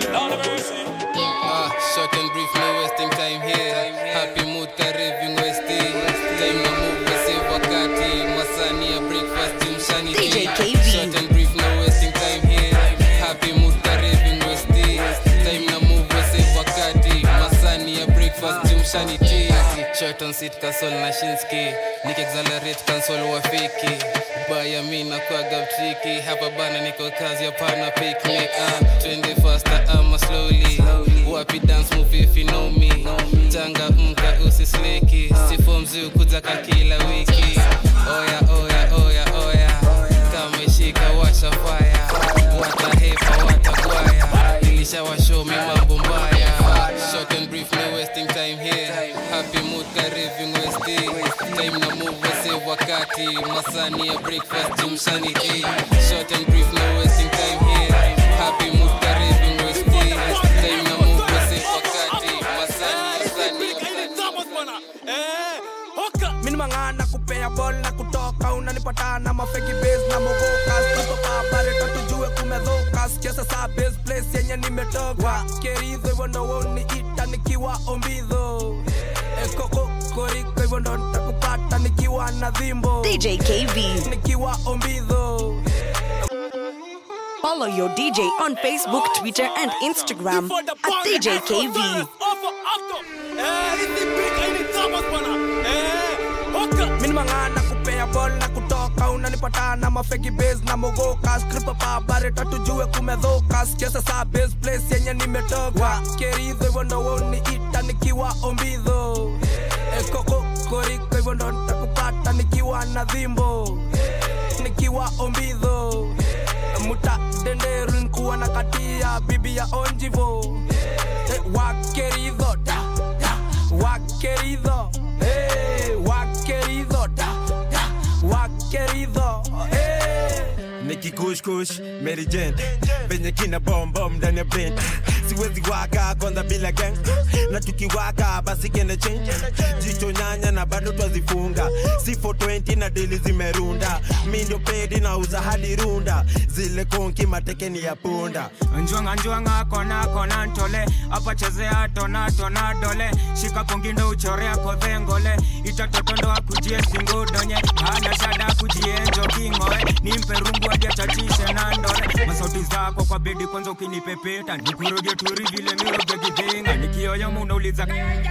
Ah, short and brief, no wasting time here. Happy mood, cariving wasting. Time na move, save wakati. Masani ya breakfast, jumshani tea. Short and brief, no wasting time here. Happy mood, cariving wasting. Time na move, save wakati. Masani ya breakfast, jumshani tea. Short on seat, console na Shinski. Nick accelerate, console wafiki. Baya mina kwa gabtriki. Hapa bana niko kazi ya pana picnic. Ah, twende faster ama slowly. Wapi dance move if you know me. Tanga mka usisleki. Sifo mziu kuzaka kila wiki. Oya oya oya oya. Kama ishika washa fire. Wata hepa wata kwaya. Ilisha washow me mambo mbaya. Short and brief, no wasting time here. Happy mood cariving wasting. Time na move save wakati. Masani ya breakfast jumshani tea. Short and brief, no wasting time here. Happy mood cariving wasting. Time na move save wakati. Masani ya Mini mangana kupea ball na kutoka. Unanipata na mafeki base na mogoka. Kutoka bare tatujue kumedhoka. Kiasa saa base place yenye nimetoka. Keridho hivyo ndo woni ita nikiwa ombidho. Ekoko koriko hivyo ndo nitakupata nikiwa na dhimbo. D J K V. Nikiwa ombidho. Follow your D J on Facebook, Twitter, and Instagram at D J K V. Mini mangana kupea ball na kutoka. Unanipata na mafeki base na mogoka. Skripa pa bare tatujue kumedhoka. Kiasa saa base place yenye nimetoka. Keridho hivyo ndo woni ita nikiwa ombidho. Ekoko koriko hivyo ndo nitakupata nikiwa na dhimbo. Nikiwa ombidho. Muta denderu nkuwa na katia bibi ya onjivo. Eh, wakeridho da da. Wakeridho. Eh, wakeridho da da. Wakeridho. Eh. Nikki Kush Kush, Mary Jane. Venye kina bomb bomb ndani ya brain. Siwezi waka kwanza bila gang. Na tukiwaka basi kende change. Jicho nyanya na bado twazifunga. C four twenty na daily zimerunda. Mi ndio pedi na uza hadi runda. Zile konki matekeni ya punda. Njwanga njwanga kona kona ntole. Apa chezea tona tona dole. Shika kongindo uchorea kodhengole. Itatotondo akujie singudonye. Hana shada kujie njokingoe. Nimpe rungu adia chachishe na ndole. Masauti zako kwa bedi kwanza ukinipepeta. Nikuroge turi vile miroge gidhinga. Nikioyo muna uliza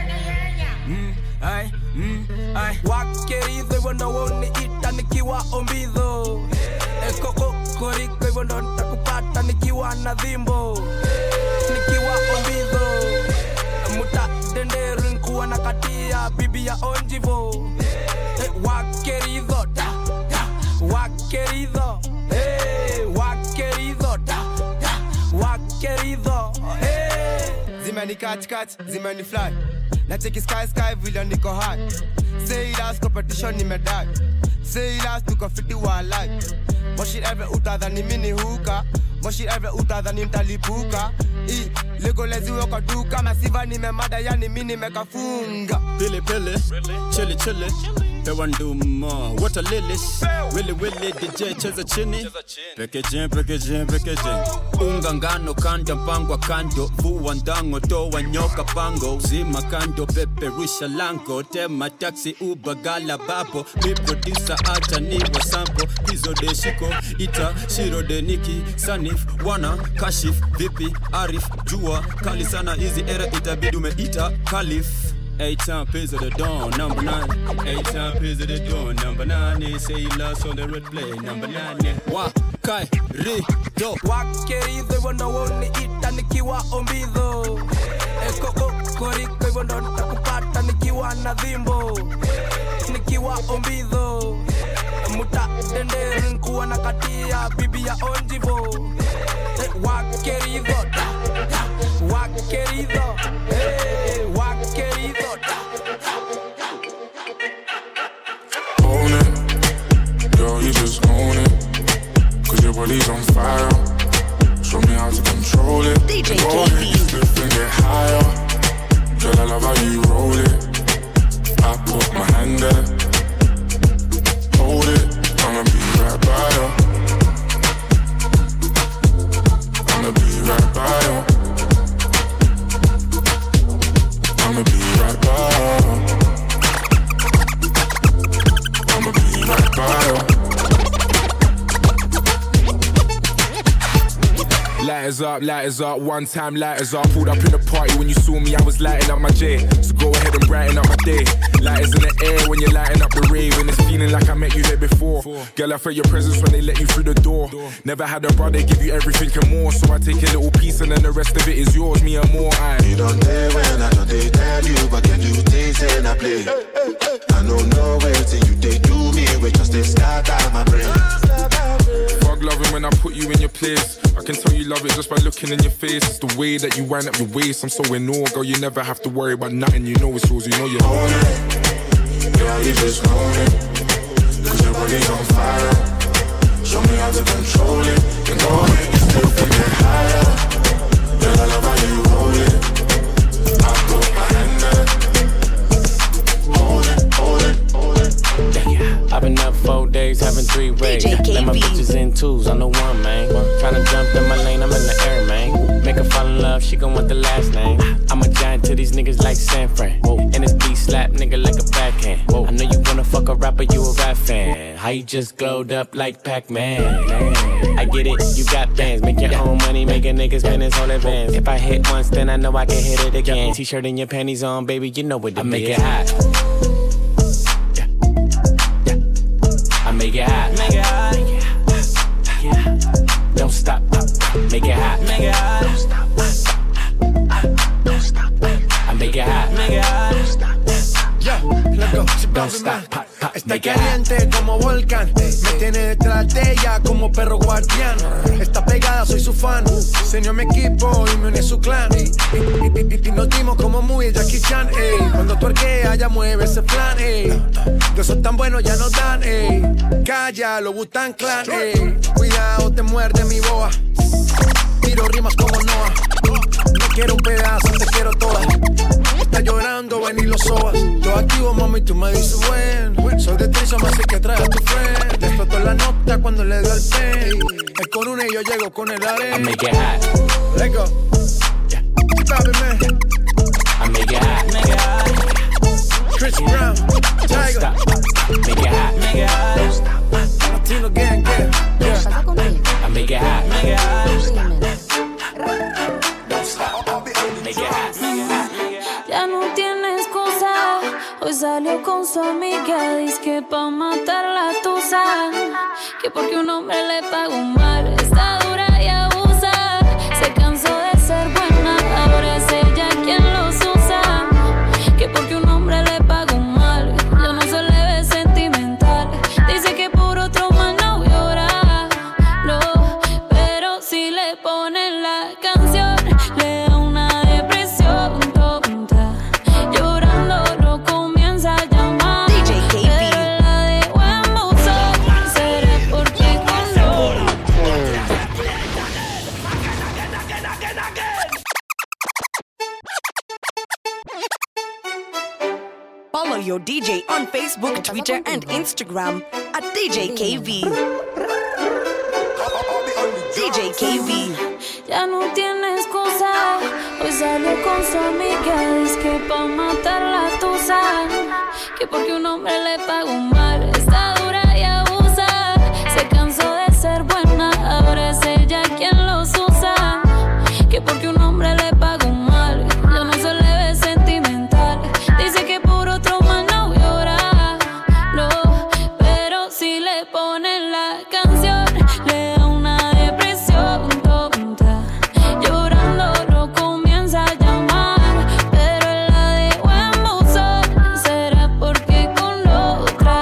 Mm, ay, mm, ay. Wakeridho hivyo ndo woni ita nikiwa ombidho. Ekoko koriko hivyo ndo nitakupata nikiwa na dhimbo. Nikiwa ombidho. Muta denderu nkuwa na katia bibi ya onjivo. Eh, wakeridho da da. Wakeridho. Eh, wakeridho da da. Wakeridho. Eh. Zimani catch catch, zimani fly. Na take sky sky vile niko high. Say last competition ni medal. Say last tuko fiti wa life. Moshi ever uta ni mini huka. Moshi ever uta ni mtalipuka. I lego lezi wako duka. Masiva ni memada yani mini mekafunga. Pili pili, chili chili. Pewa nduma, water lilies. Willy willy, D J cheza chini. Packaging, packaging, packaging. Unga ngano kanda mpangwa kando. Vua ndango toa nyoka pango. Zima kando pepe rusha lango. Tema taxi uba gala babo. Mi producer acha ni wa sample. Kizo de shiko, ita, shiro de niki. Sanif, wana, kashif, vipi, arif, jua. Kali sana hizi era itabidi umeita Kalif. Eight time piz of the dawn, number nine. Eight time piz of the dawn, number nine. They say you lost on the red play, number nine. Wa, kai, ri, do. Wakeridho hivyo ndo woni ita nikiwa ombidho. Ekoko koriko hivyo ndo nitakupata nikiwa na dhimbo. Nikiwa wa ombido muta dende kuwa na katia bibi ya onjivo wa querido wa querido hey wa querido Own it, girl, you just own it. Cause your body's on fire. Show me how to control it. D J Go ahead, slip and get higher. Girl, I love how you roll it. I put my hand there. Hold it, I'ma be right by you. I'ma be right by you. I'ma be right by you. I'ma be right by you. Lighters up, lighters up, one time lighters up. Pulled up in the party when you saw me, I was lighting up my J. So go ahead and brighten up my day. Lighters in the air when you're lighting up the rave. And it's feeling like I met you here before. Girl, I felt your presence when they let you through the door. Never had a brother give you everything and more. So I take a little piece and then the rest of it is yours, me and more. I You don't dare when I don't they tell you. But can you taste and I play? I know no way till you they do me. We just they start out my brain. Fuck loving when I put you in your place. I can tell you love it just by looking in your face. It's the way that you wind up your waist. I'm so in awe, girl, you never have to worry about nothing. You know it's yours, you know you own it. Girl, you just own it. Cause your body's on fire. Show me how to control it. You go ahead and still get higher. Girl, I love how you roll it. I put my hand there. Hold it, hold it, hold it. I've been up four days, having three ways. Let my bitches in twos, I'm the one, man. Tryna jump in my lane, I'm in the air, man. Make her fall in love, she gon' want the last name. I'm a giant to these niggas like San Fran. And this beat slap nigga like a backhand. I know you wanna fuck a rapper, you a rap fan. How you just glowed up like Pac-Man? I get it, you got bands. Make your own money, make a nigga spend his whole advance. If I hit once, then I know I can hit it again. T-shirt and your panties on, baby, you know what it is. I make it hot. Make it hot, make it hot, make it hot. Yeah. Don't stop, make it hot, make it hot. Don't stop, don't stop. I make it hot, make it hot. Don't stop. Yo, let's go. Don't stop, pop, pop, Está caliente como volcán. Me tiene detrás de ella como perro guardián. Está pegada, soy su fan. Se unió a mi equipo y me uní a su clan. Y, y, y, y, y nos dimos como muy Jackie Chan. Ey. Cuando tuerquea, ella mueve ese plan. Ey. De esos tan buenos ya no dan. Ey. Calla, lo Wu-Tang Clan. Ey. Cuidado, te muerde mi boa. Tiro rimas como Noah. No quiero un pedazo, te quiero toda. Está llorando, ven y lo sobas. Lo activo, mami, tú me dices buen. Soy de Trisom, así que trae a tu friend. Te explotó la nota cuando le dio el pen. Es con una y yo llego con el arena. I make it hot. Let go. Yeah. Bobby, man. I make it hot. Make it hot. Chris Brown. Tiger. Stop. Make it hot. Make it hot. Don't stop. Latino gang, gang. Yeah. I make it hot. Make it hot. Don't stop. Ya no tiene excusa. Hoy salió con su amiga. Dice que pa' matar la tusa. Que porque un hombre le pagó mal. Está dura y abusa. Se cansó de ser buena. Ahora es ella quien los usa. Que porque un hombre le pagó mal. Ya no se le ve sentimental. Dice que por otro mal no llora. No, pero si le ponen la canción, le da una depresión tonta. Llorando lo comienza a llamar. D J K V. Pero la dejó en buzón. Será porque con lo Follow your D J on Facebook, Twitter, and Instagram at D J K V. D J K V. ya no tiene excusa. Hoy salió con su amiga. Dice que pa' matar la tusa. Que porque un hombre le pagó mal. Está dura y abusa. Se cansó de ser buena. Ahora es ella quien los usa. Que porque un hombre le pagó mal. Ya no se le ve sentimental. Dice que por otro mal no llora. No, pero si le ponen la canción, le da una depresión tonta. Llorando lo comienza a llamar. Pero él la dejó en buzón. Será porque con otra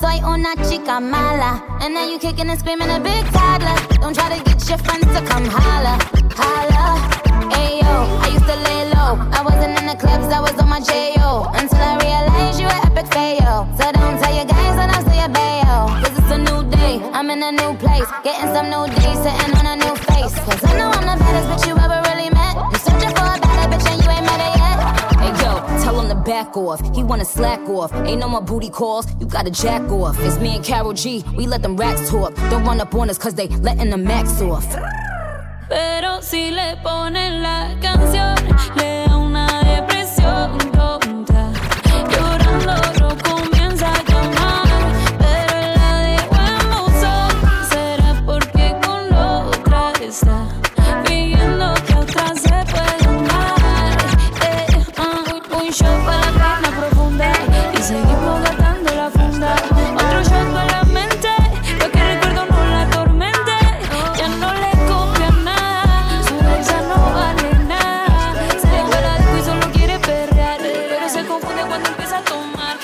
soy una chica mala. And now you kicking and screaming a big toddler. Don't try to get your friends to come holla, holla. Ayo, I used to lay low. I wasn't in the clubs, I was on my J O. Until I realized you were epic fail. So don't tell your guys and I'll say your bayo. Cause it's a new day, I'm in a new place. Getting some new days, sitting on a new face. Cause I know I'm the baddest bitch you ever really met. You searching for a better bitch and you ain't met it yet. Hey yo, tell him to back off. He wanna slack off. Ain't no more booty calls, you gotta jack off. It's me and Karol G, we let them racks talk. Don't run up on us cause they letting the max off. Pero si le ponen la canción, le da una depresión tonta. Llorando lo comienza a quemar, pero la dejo en buzón. Será porque con la otra está pidiendo que otra se pueda amar. Eh, uh, un shot para la calma profunda y seguimos gastando la funda. Otro shot para la mente, lo que recuerdo no la atormente. Ya no le copia nada, su risa no vale nada. Se deja la disco y solo quiere perrear, pero se confunde cuando empieza a tomar.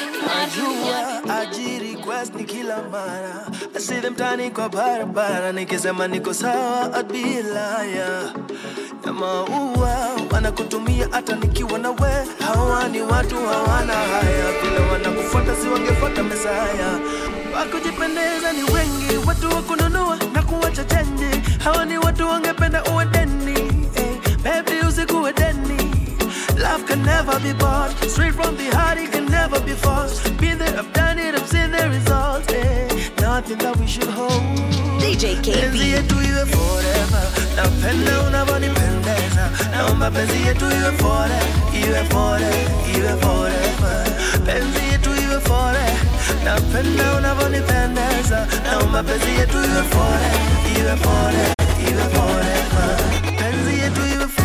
Aji request ni kila mara, asi them tani kwa barabara, nikisema niko sawa I'd be a liar. Kama uwa wanakutumia hata nikiwa na we, hawa ni watu hawana haya, vile wanakufuata si wangefuata Mesaya. Wakujipendeza ni wengi, watu wakununua na kuwacha change. Hawa ni watu wangependa uwe deni, eh, baby usikuwe deni. Love can never be bought, straight from the heart it can never be forced. Been there, I've done it, I've seen the results, eh. Nothing that we should hold. D J K V. Penzi yetu iwe forever, napenda unavyonipendeza. Naomba penzi yetu iwe forever, iwe forever, iwe forever. Penzi yetu iwe forever, napenda unavyonipendeza. Naomba penzi yetu iwe forever, iwe forever, iwe forever. Penzi yetu iwe forever.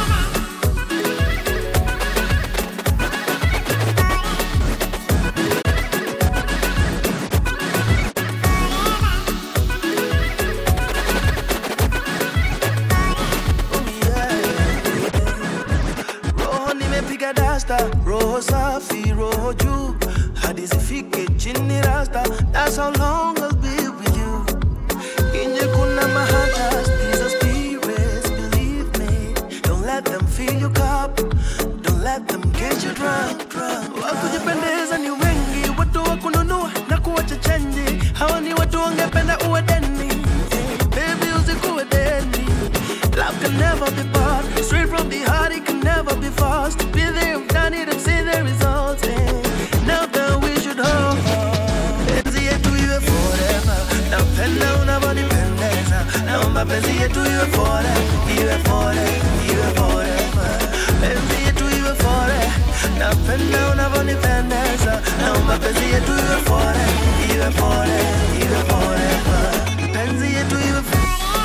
Roho safi, roho juu, hadi zifike chini rasta. That's how long I'll be with you. Inje kuna mahatas, these are spirits, believe me. Don't let them fill your cup, don't let them get you drunk, drunk. Wakujipendeza ni wengi, watu wakununua na kuwacha change. Hawa ni watu wangependa uwe deni, eh, baby usikuwe deni. Love can never be bought, straight from the heart it can never be forced. Be there, I've done it, I've seen the results, eh. Now that we should hold. Penzi yetu iwe forever, napenda unavyonipendeza. Naomba penzi yetu iwe forever, iwe forever, iwe forever. Penzi yetu iwe forever, napenda unavyonipendeza. Naomba penzi yetu iwe forever, iwe forever, iwe forever. Penzi yetu iwe forever.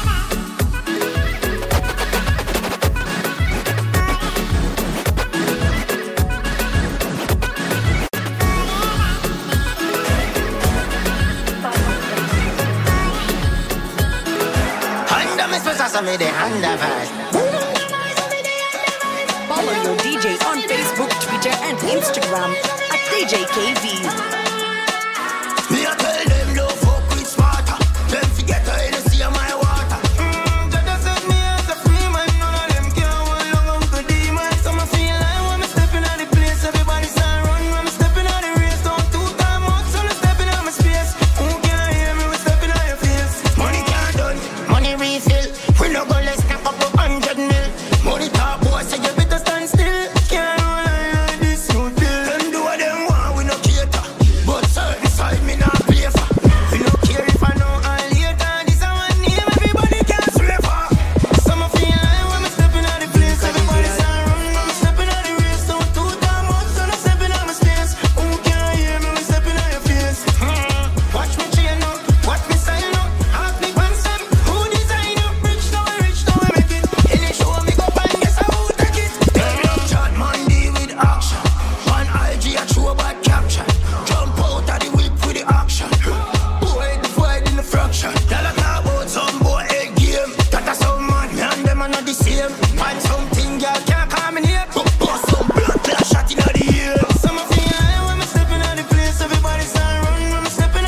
Follow your D J on Facebook, Twitter, and Instagram at D J K V. Me I tell them no fuck with smarter. Them forget how they see my water. Mm, Jada said me as a free man, none of them can hold long on to demons. So I feel like when I'm stepping out the place, everybody start run. When I'm stepping out the race, don't two time out, so I'm stepping out my space. Who can hear me? We're stepping out your face. Money can't done, money refill. We no go let's snap up a hundred mil. Money talk, boy, so you better stand still. Can't roll like this, you feel. Them do what them want, we no cater. But certain side me not play for. We no care if I know all later. This a one name, everybody can swear for. Some of feel like when I'm stepping out the place, everybody start run. When I'm stepping out the race, don't two time out, so I'm stepping out my space. Who can hear me? We stepping out your face. Hmm. Watch me chain up, watch me sign up. Half me pants up, who design up? Rich now, rich now, we make it. Any show me go and guess how who take it. Turn up chat Monday with action. On I G a true bad caption. Jump out of the whip with the action. Boy, divide in the fraction. Y'all a talk about some boy head game. That a some man, me and them are not the same. Find something y'all can't come in here. Bust some blood, clear shot in the ear. Some of feel like when I'm stepping out the place, everybody start run. When I'm stepping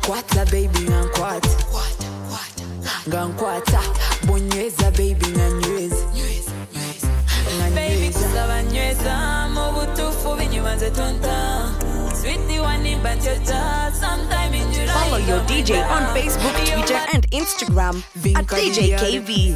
Bukwata baby ngankwata ngankwata bonyeza baby nganyweza Baby kusaba nyweza mu butufu binyumaze tonta Sweetie wani bateta sometime in July. Follow your D J on Facebook, Twitter and Instagram at D J K V.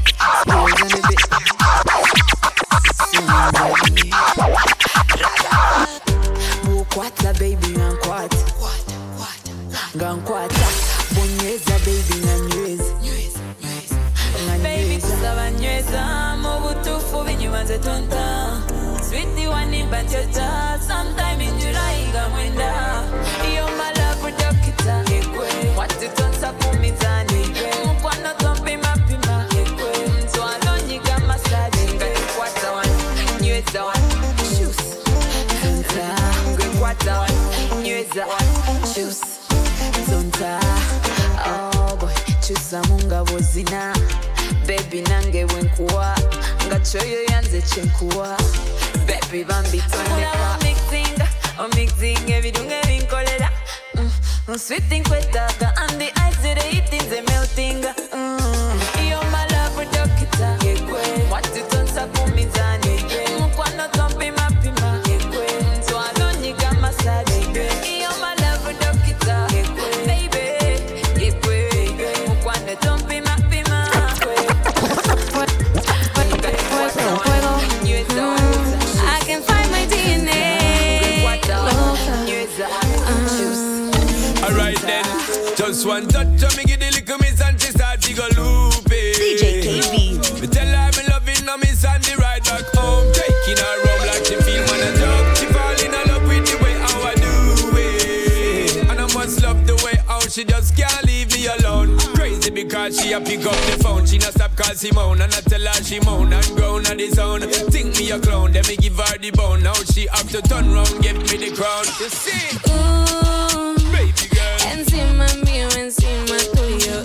Bukwata baby ngankwata ngankwata bonyeza baby nganyweza Baby kusaba nyweza mu butufu binyumaze tonta Sweetie wani bateta sometime in July gamwenda You're my love doctor What it on sapumizani Mkwano tompi mapima Mtuano nyiga massage Kwata wan, nyweza wan Shoes Zonta Kwata wan, nyweza wan Shoes Zonta Oh boy Chusa munga wozina Baby nange wenkuwa Ngachoyo yanze chenkuwa Baby bambi Ula mixing, oh mixing Evidunge vinkolera mm. Sweeting kwetaga And the ice that they eat is a melting mm. You're my love doctor What it on sapumizani Mkwano tompi mapima Mtuano nyiga massage You're my love doctor Baby Mkwano tompi mapima I can find my D N A. Alright then, just one touch of me give the little miss and she start to go loopy. D J K V. Me tell her I'm loving her miss and the ride back home. Taking her home like she feel man a joke. She fall in love with the way how I do it. And I must love the way how she just can't leave me alone. Crazy because she a pick up the phone. She not stop call Simone and I tell her she moan and groan on the zone. Think me a clown, then me give her the bone. Now she have to turn round, give me the crown. You see? Ooh, baby girl. Encima mío, encima tuyo.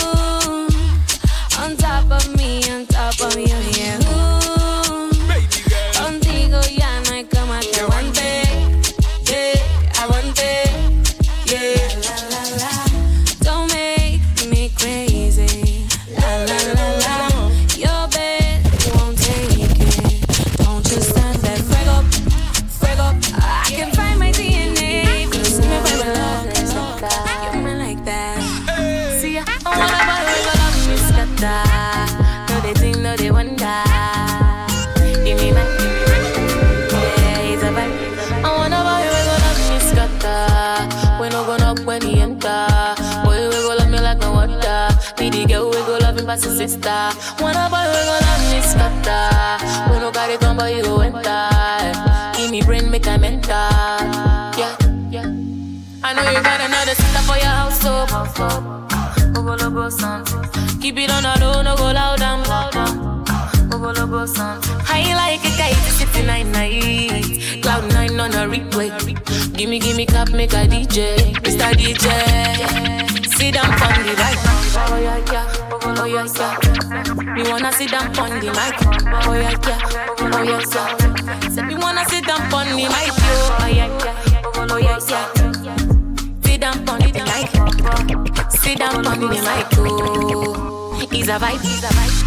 Ooh, on top of me, on top of you, yeah. Ooh, baby girl. Contigo ya no hay cama que aguante. Yeah, aguante. Yeah, la la la. Don't make me crazy. La la la la. Your bed won't take it. Don't just stand there, frag up, frag up. I can find my D N A. Cause me baby love that. You me like that. See, I wanna buy we go love me scatter. No they think, no they wonder. Give me back, give me back. Yeah, it's a vibe. I wanna buy we go love me scatter. We no go knock when he enter. Boy, we go love me like no water. Be the girl, we go love him past his sister. Wanna boy, we go love me scatter. We no got it come, but you go enter. Give me brain, make I mental. Yeah, yeah. I know you got another sister for your house, so go go logo son. Keep it on the low, no go loud and loud down. Go go logo son. High like a kite, sitting nine night. Cloud nine on a replay. Gimme, gimme cup, make a D J. Mister D J. Sit down on the right. Oh yeah, yeah, oh yeah, yeah. Me wanna sit down on the mic. Oh yeah, yeah, oh yeah, yeah. Say me wanna sit down on the mic, yo. Oh yeah, yeah, oh yeah, yeah. Sit down on the mic. Sit down on the mic, oh. It's a vibe, it's a vibe.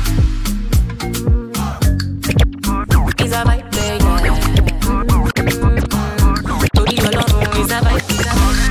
It's a vibe, yeah. Tori Olorun, it's a vibe, it's a vibe.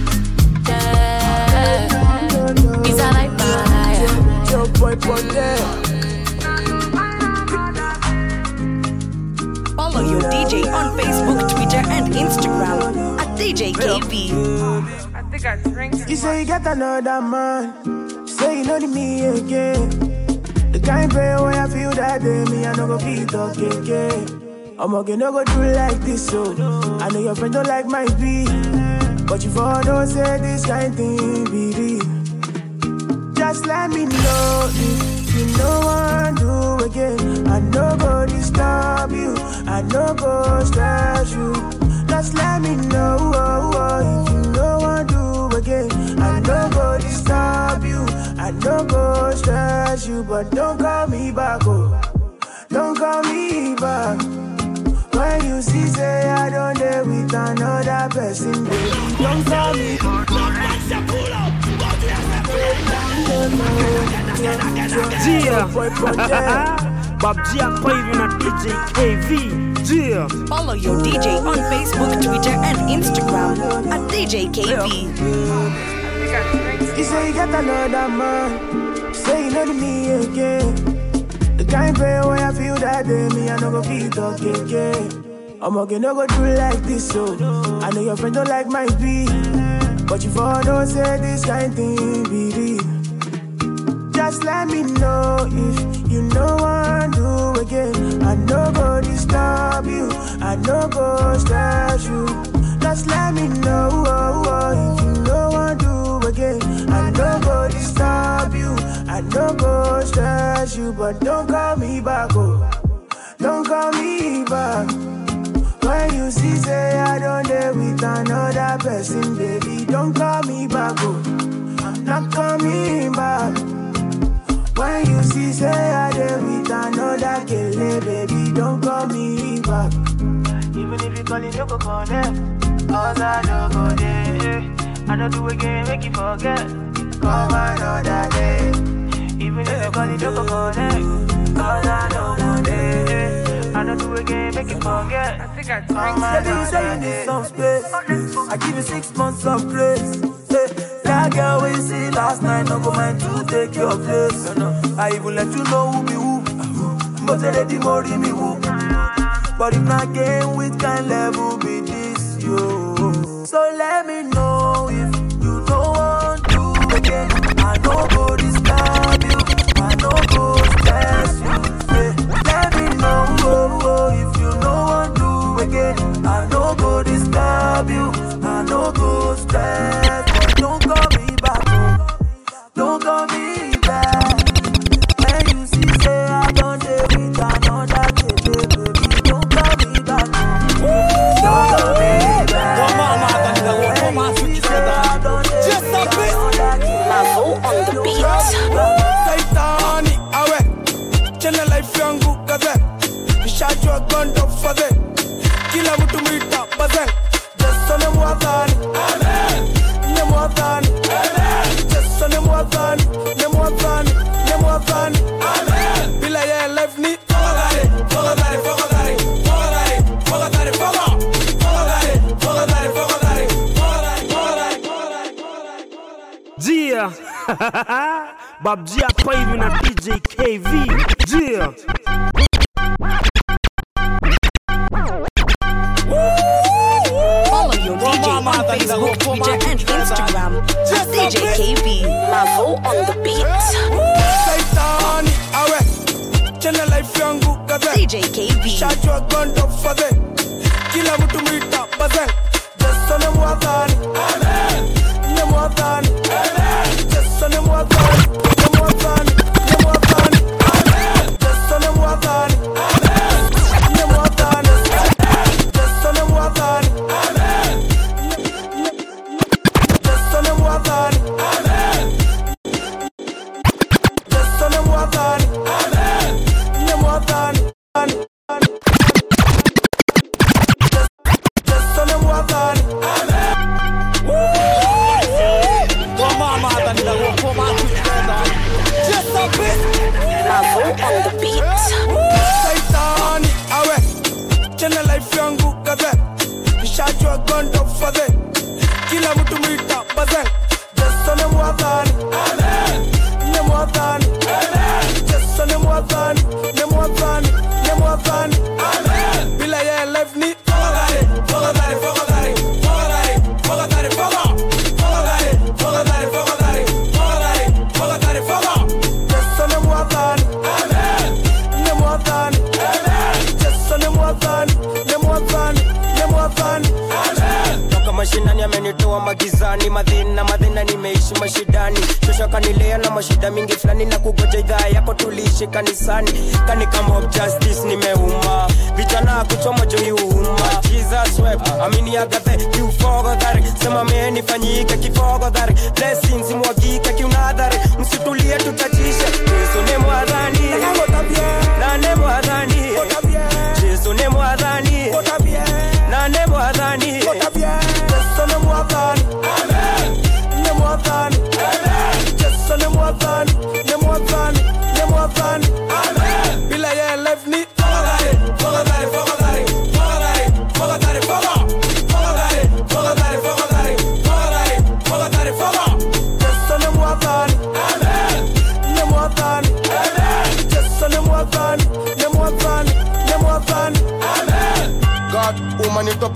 Follow your D J on Facebook, Twitter, and Instagram at D J K V. I think I drank. You say you got another man. Say you know me again. The kind of way I feel that day, me I no go be talking again. I'm okay, no go do it like this, so I know your friend don't like my beat, but you for don't say this kind thing be real. Just let me know if you know what to do again. I no go disturb you, I no go stress you. Just let me know oh, oh, if you know what to do again. I no go disturb you, I no go stress you, but don't call me back, oh, don't call me back. When you see say I don't dare with another person, baby, don't call me. Gia, Bob Gia Paving at D J K V. Gia. Follow your D J on Facebook, Twitter, and Instagram at D J K V. You say you got another man, say you know me again. The kind prayer where I feel that day, me I no go feel talk again. I'm okay, no go do like this, so I know your friend don't like my beat, but you for don't say this kind thing be real. Just let me know if you know what do again. I no go disturb you, I no go stress you. Just let me know oh, oh, if you know what do again. I no go disturb you, I no go stress you. But don't call me back, oh, don't call me back. When you see say I don't dare with another person, baby, don't call me back, oh, I'm not coming back. When you see say I dare with another killer, baby, don't call me back. Even if you call it, you go call them, cause I don't go there. I don't do again, make you forget, call another day. Even if you call it, you go call them, cause I don't go there. I don't do again, make you forget. I think I drink Baby, you say you need some space, I give you six months of grace. Hey, that girl we see last night, no go mind to take your place. I even let you know who be who, but they let the more me who. But if not game with kind level be this, yo. So let me know if you don't want to again. I don't go disturb you, I don't go stress you. Hey, let me know oh, oh, if you don't want to again. I don't go disturb you, I don't go stress. But don't call me back, oh, don't call me back. When you see say I don't dare with another baby, baby, don't call me back, oh, don't call me back. One more, man, one more, one more, just a bit. Mavo on the beat. Saitani, awe, chena life yangu kaze. Nishajua gondo faze, kila mtu mwita bazen. Jesu ni mwadhani, ni mwadhani, Jesu ni mwadhani, ni mwadhani, ni mwadhani. Bila ye life ni fogadari, fogadari, fogadari, fogadari, fogadari, fogadari, fogadari, fogadari, fogadari, fogadari. Gia, Bob Gia Paving at D J K V. Gia. Follow your D J on Facebook, Twitter, and Instagram at D J K V. Mavo on the beat. Saitani, awe, chena life yangu kaze. D J K V. Shajwa gondo faze, kila mtu mwita bazen. Jesu ni mwadhani, ni mwadhani, Jesu ni mwadhani, ni mwadhani, ni mwadhani, Jesu ni mwadhani, ni mwadhani, Jesu ni mwadhani, Jesu ni mwadhani, Jesu ni mwadhani, ni mwadhani, Jesu ni mwadhani. One more, man, one more, just a bit. Mavo on the beat. Saitani, awe, chena life yangu kaze. Nishajua gondo faze, kila mtu mwita bazen. Jesu ni mwadhani, ni mwadhani, Jesu ni mwadhani, ni mwadhani, ni mwadhani. Bila ye life ni fogadari, fogadari, fogadari, fogadari, fogadari, fogadari, fogadari, fogadari, fogadari, fogadari, fogadari. Jesu ni mwadhani, ni mwadhani, Jesu ni mwadhani, ni mwadhani, ni mwadhani. Toka mashinani amenitoa magizani, madhina madhina nimeishi mashidani. Shosha kanilea na mashida mingi fulani, na kugoja idhaa yako tuliishi kanisani. Kani kama of justice nimeuma, vijana kuchoma joi uma. Jesus wept, amini agathe, kiufogo dhari. Sema meni fanyike kifogo dhari. Blessings mwagike kiunadhari. Msitulie tutachishe, Jesu ni mwadhani, nane mwadhani, Jesu ni mwadhani, nane mwadhani, Jesu ni mwadhani, ni mwadhani, Jesu ni mwadhani, ni mwadhani.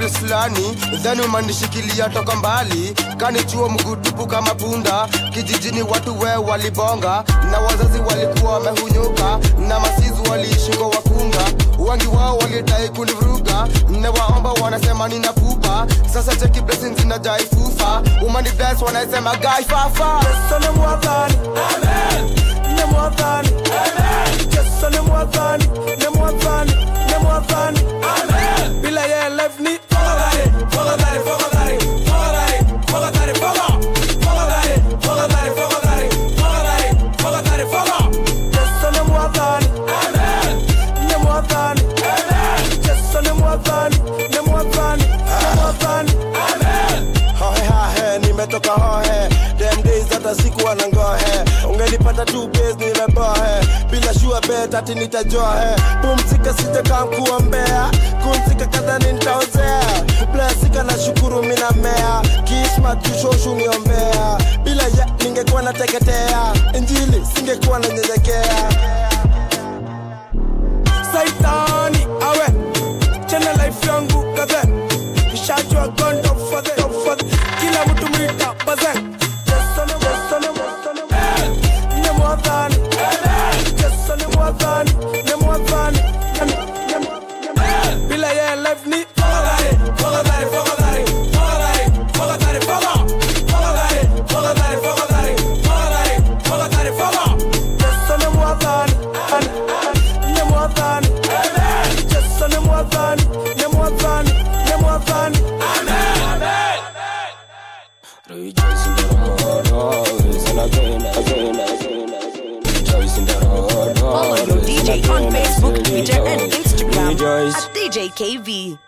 place fulani then umanishikilia toka mbali kanichuo mgutupu kama punda kijijini watu we walibonga na wazazi walikuwa wamehunyuka na masizi waliishi kwa wakunga wengi wao walitai kunivuruga na waomba wanasema nina pupa sasa cheki blessings inajai fufa umani bless wanasema guy fafa Yesu ni mwabani amen ni mwabani amen Yesu ni mwabani ni mwabani ni mwabani amen bila ye life ni fogadari fogadari fogadari fogadari fogadari fogadari fogadari fogadari fogadari fogadari fogadari Yesu ni mwabani amen ni mwabani amen Yesu ni mwabani ni mwabani ni mwabani amen Hohe hahe nimetoka hohe Them days hata sikuwa na ngohe Ungenipata tu base nimebohe Bila shua bet ati nitajohe Pumzika sija kamkuwa mbea Kumzika kadhani nitaozea Blessika na shukuru mina mea Kisma tushoshu niombea Bila ya ningekuwa nateketea Injili singekuwa na nyenyekea Saitani awe Chena life yangu kadhe Nishajua gondo fadhe Kila mtu mwita bazen Yesu ni Yesu ni Yesu ni Ni mwabani Yesu ni mwabani Ni mwabani Bila ye life ni Fogadari Fogadari Fogadari Fogadari Fogadari Fogadari Fogadari Fogadari Fogadari Fogadari Fogadari Yesu ni mwabani Ni mwabani Yesu ni mwabani Ni mwabani Ni mwabani Amen Rejoice in the Lord always and again, again, again, again. Rejoice in the Lord always. Follow your D J on Facebook, Twitter, and Instagram Rejoice. at D J K V.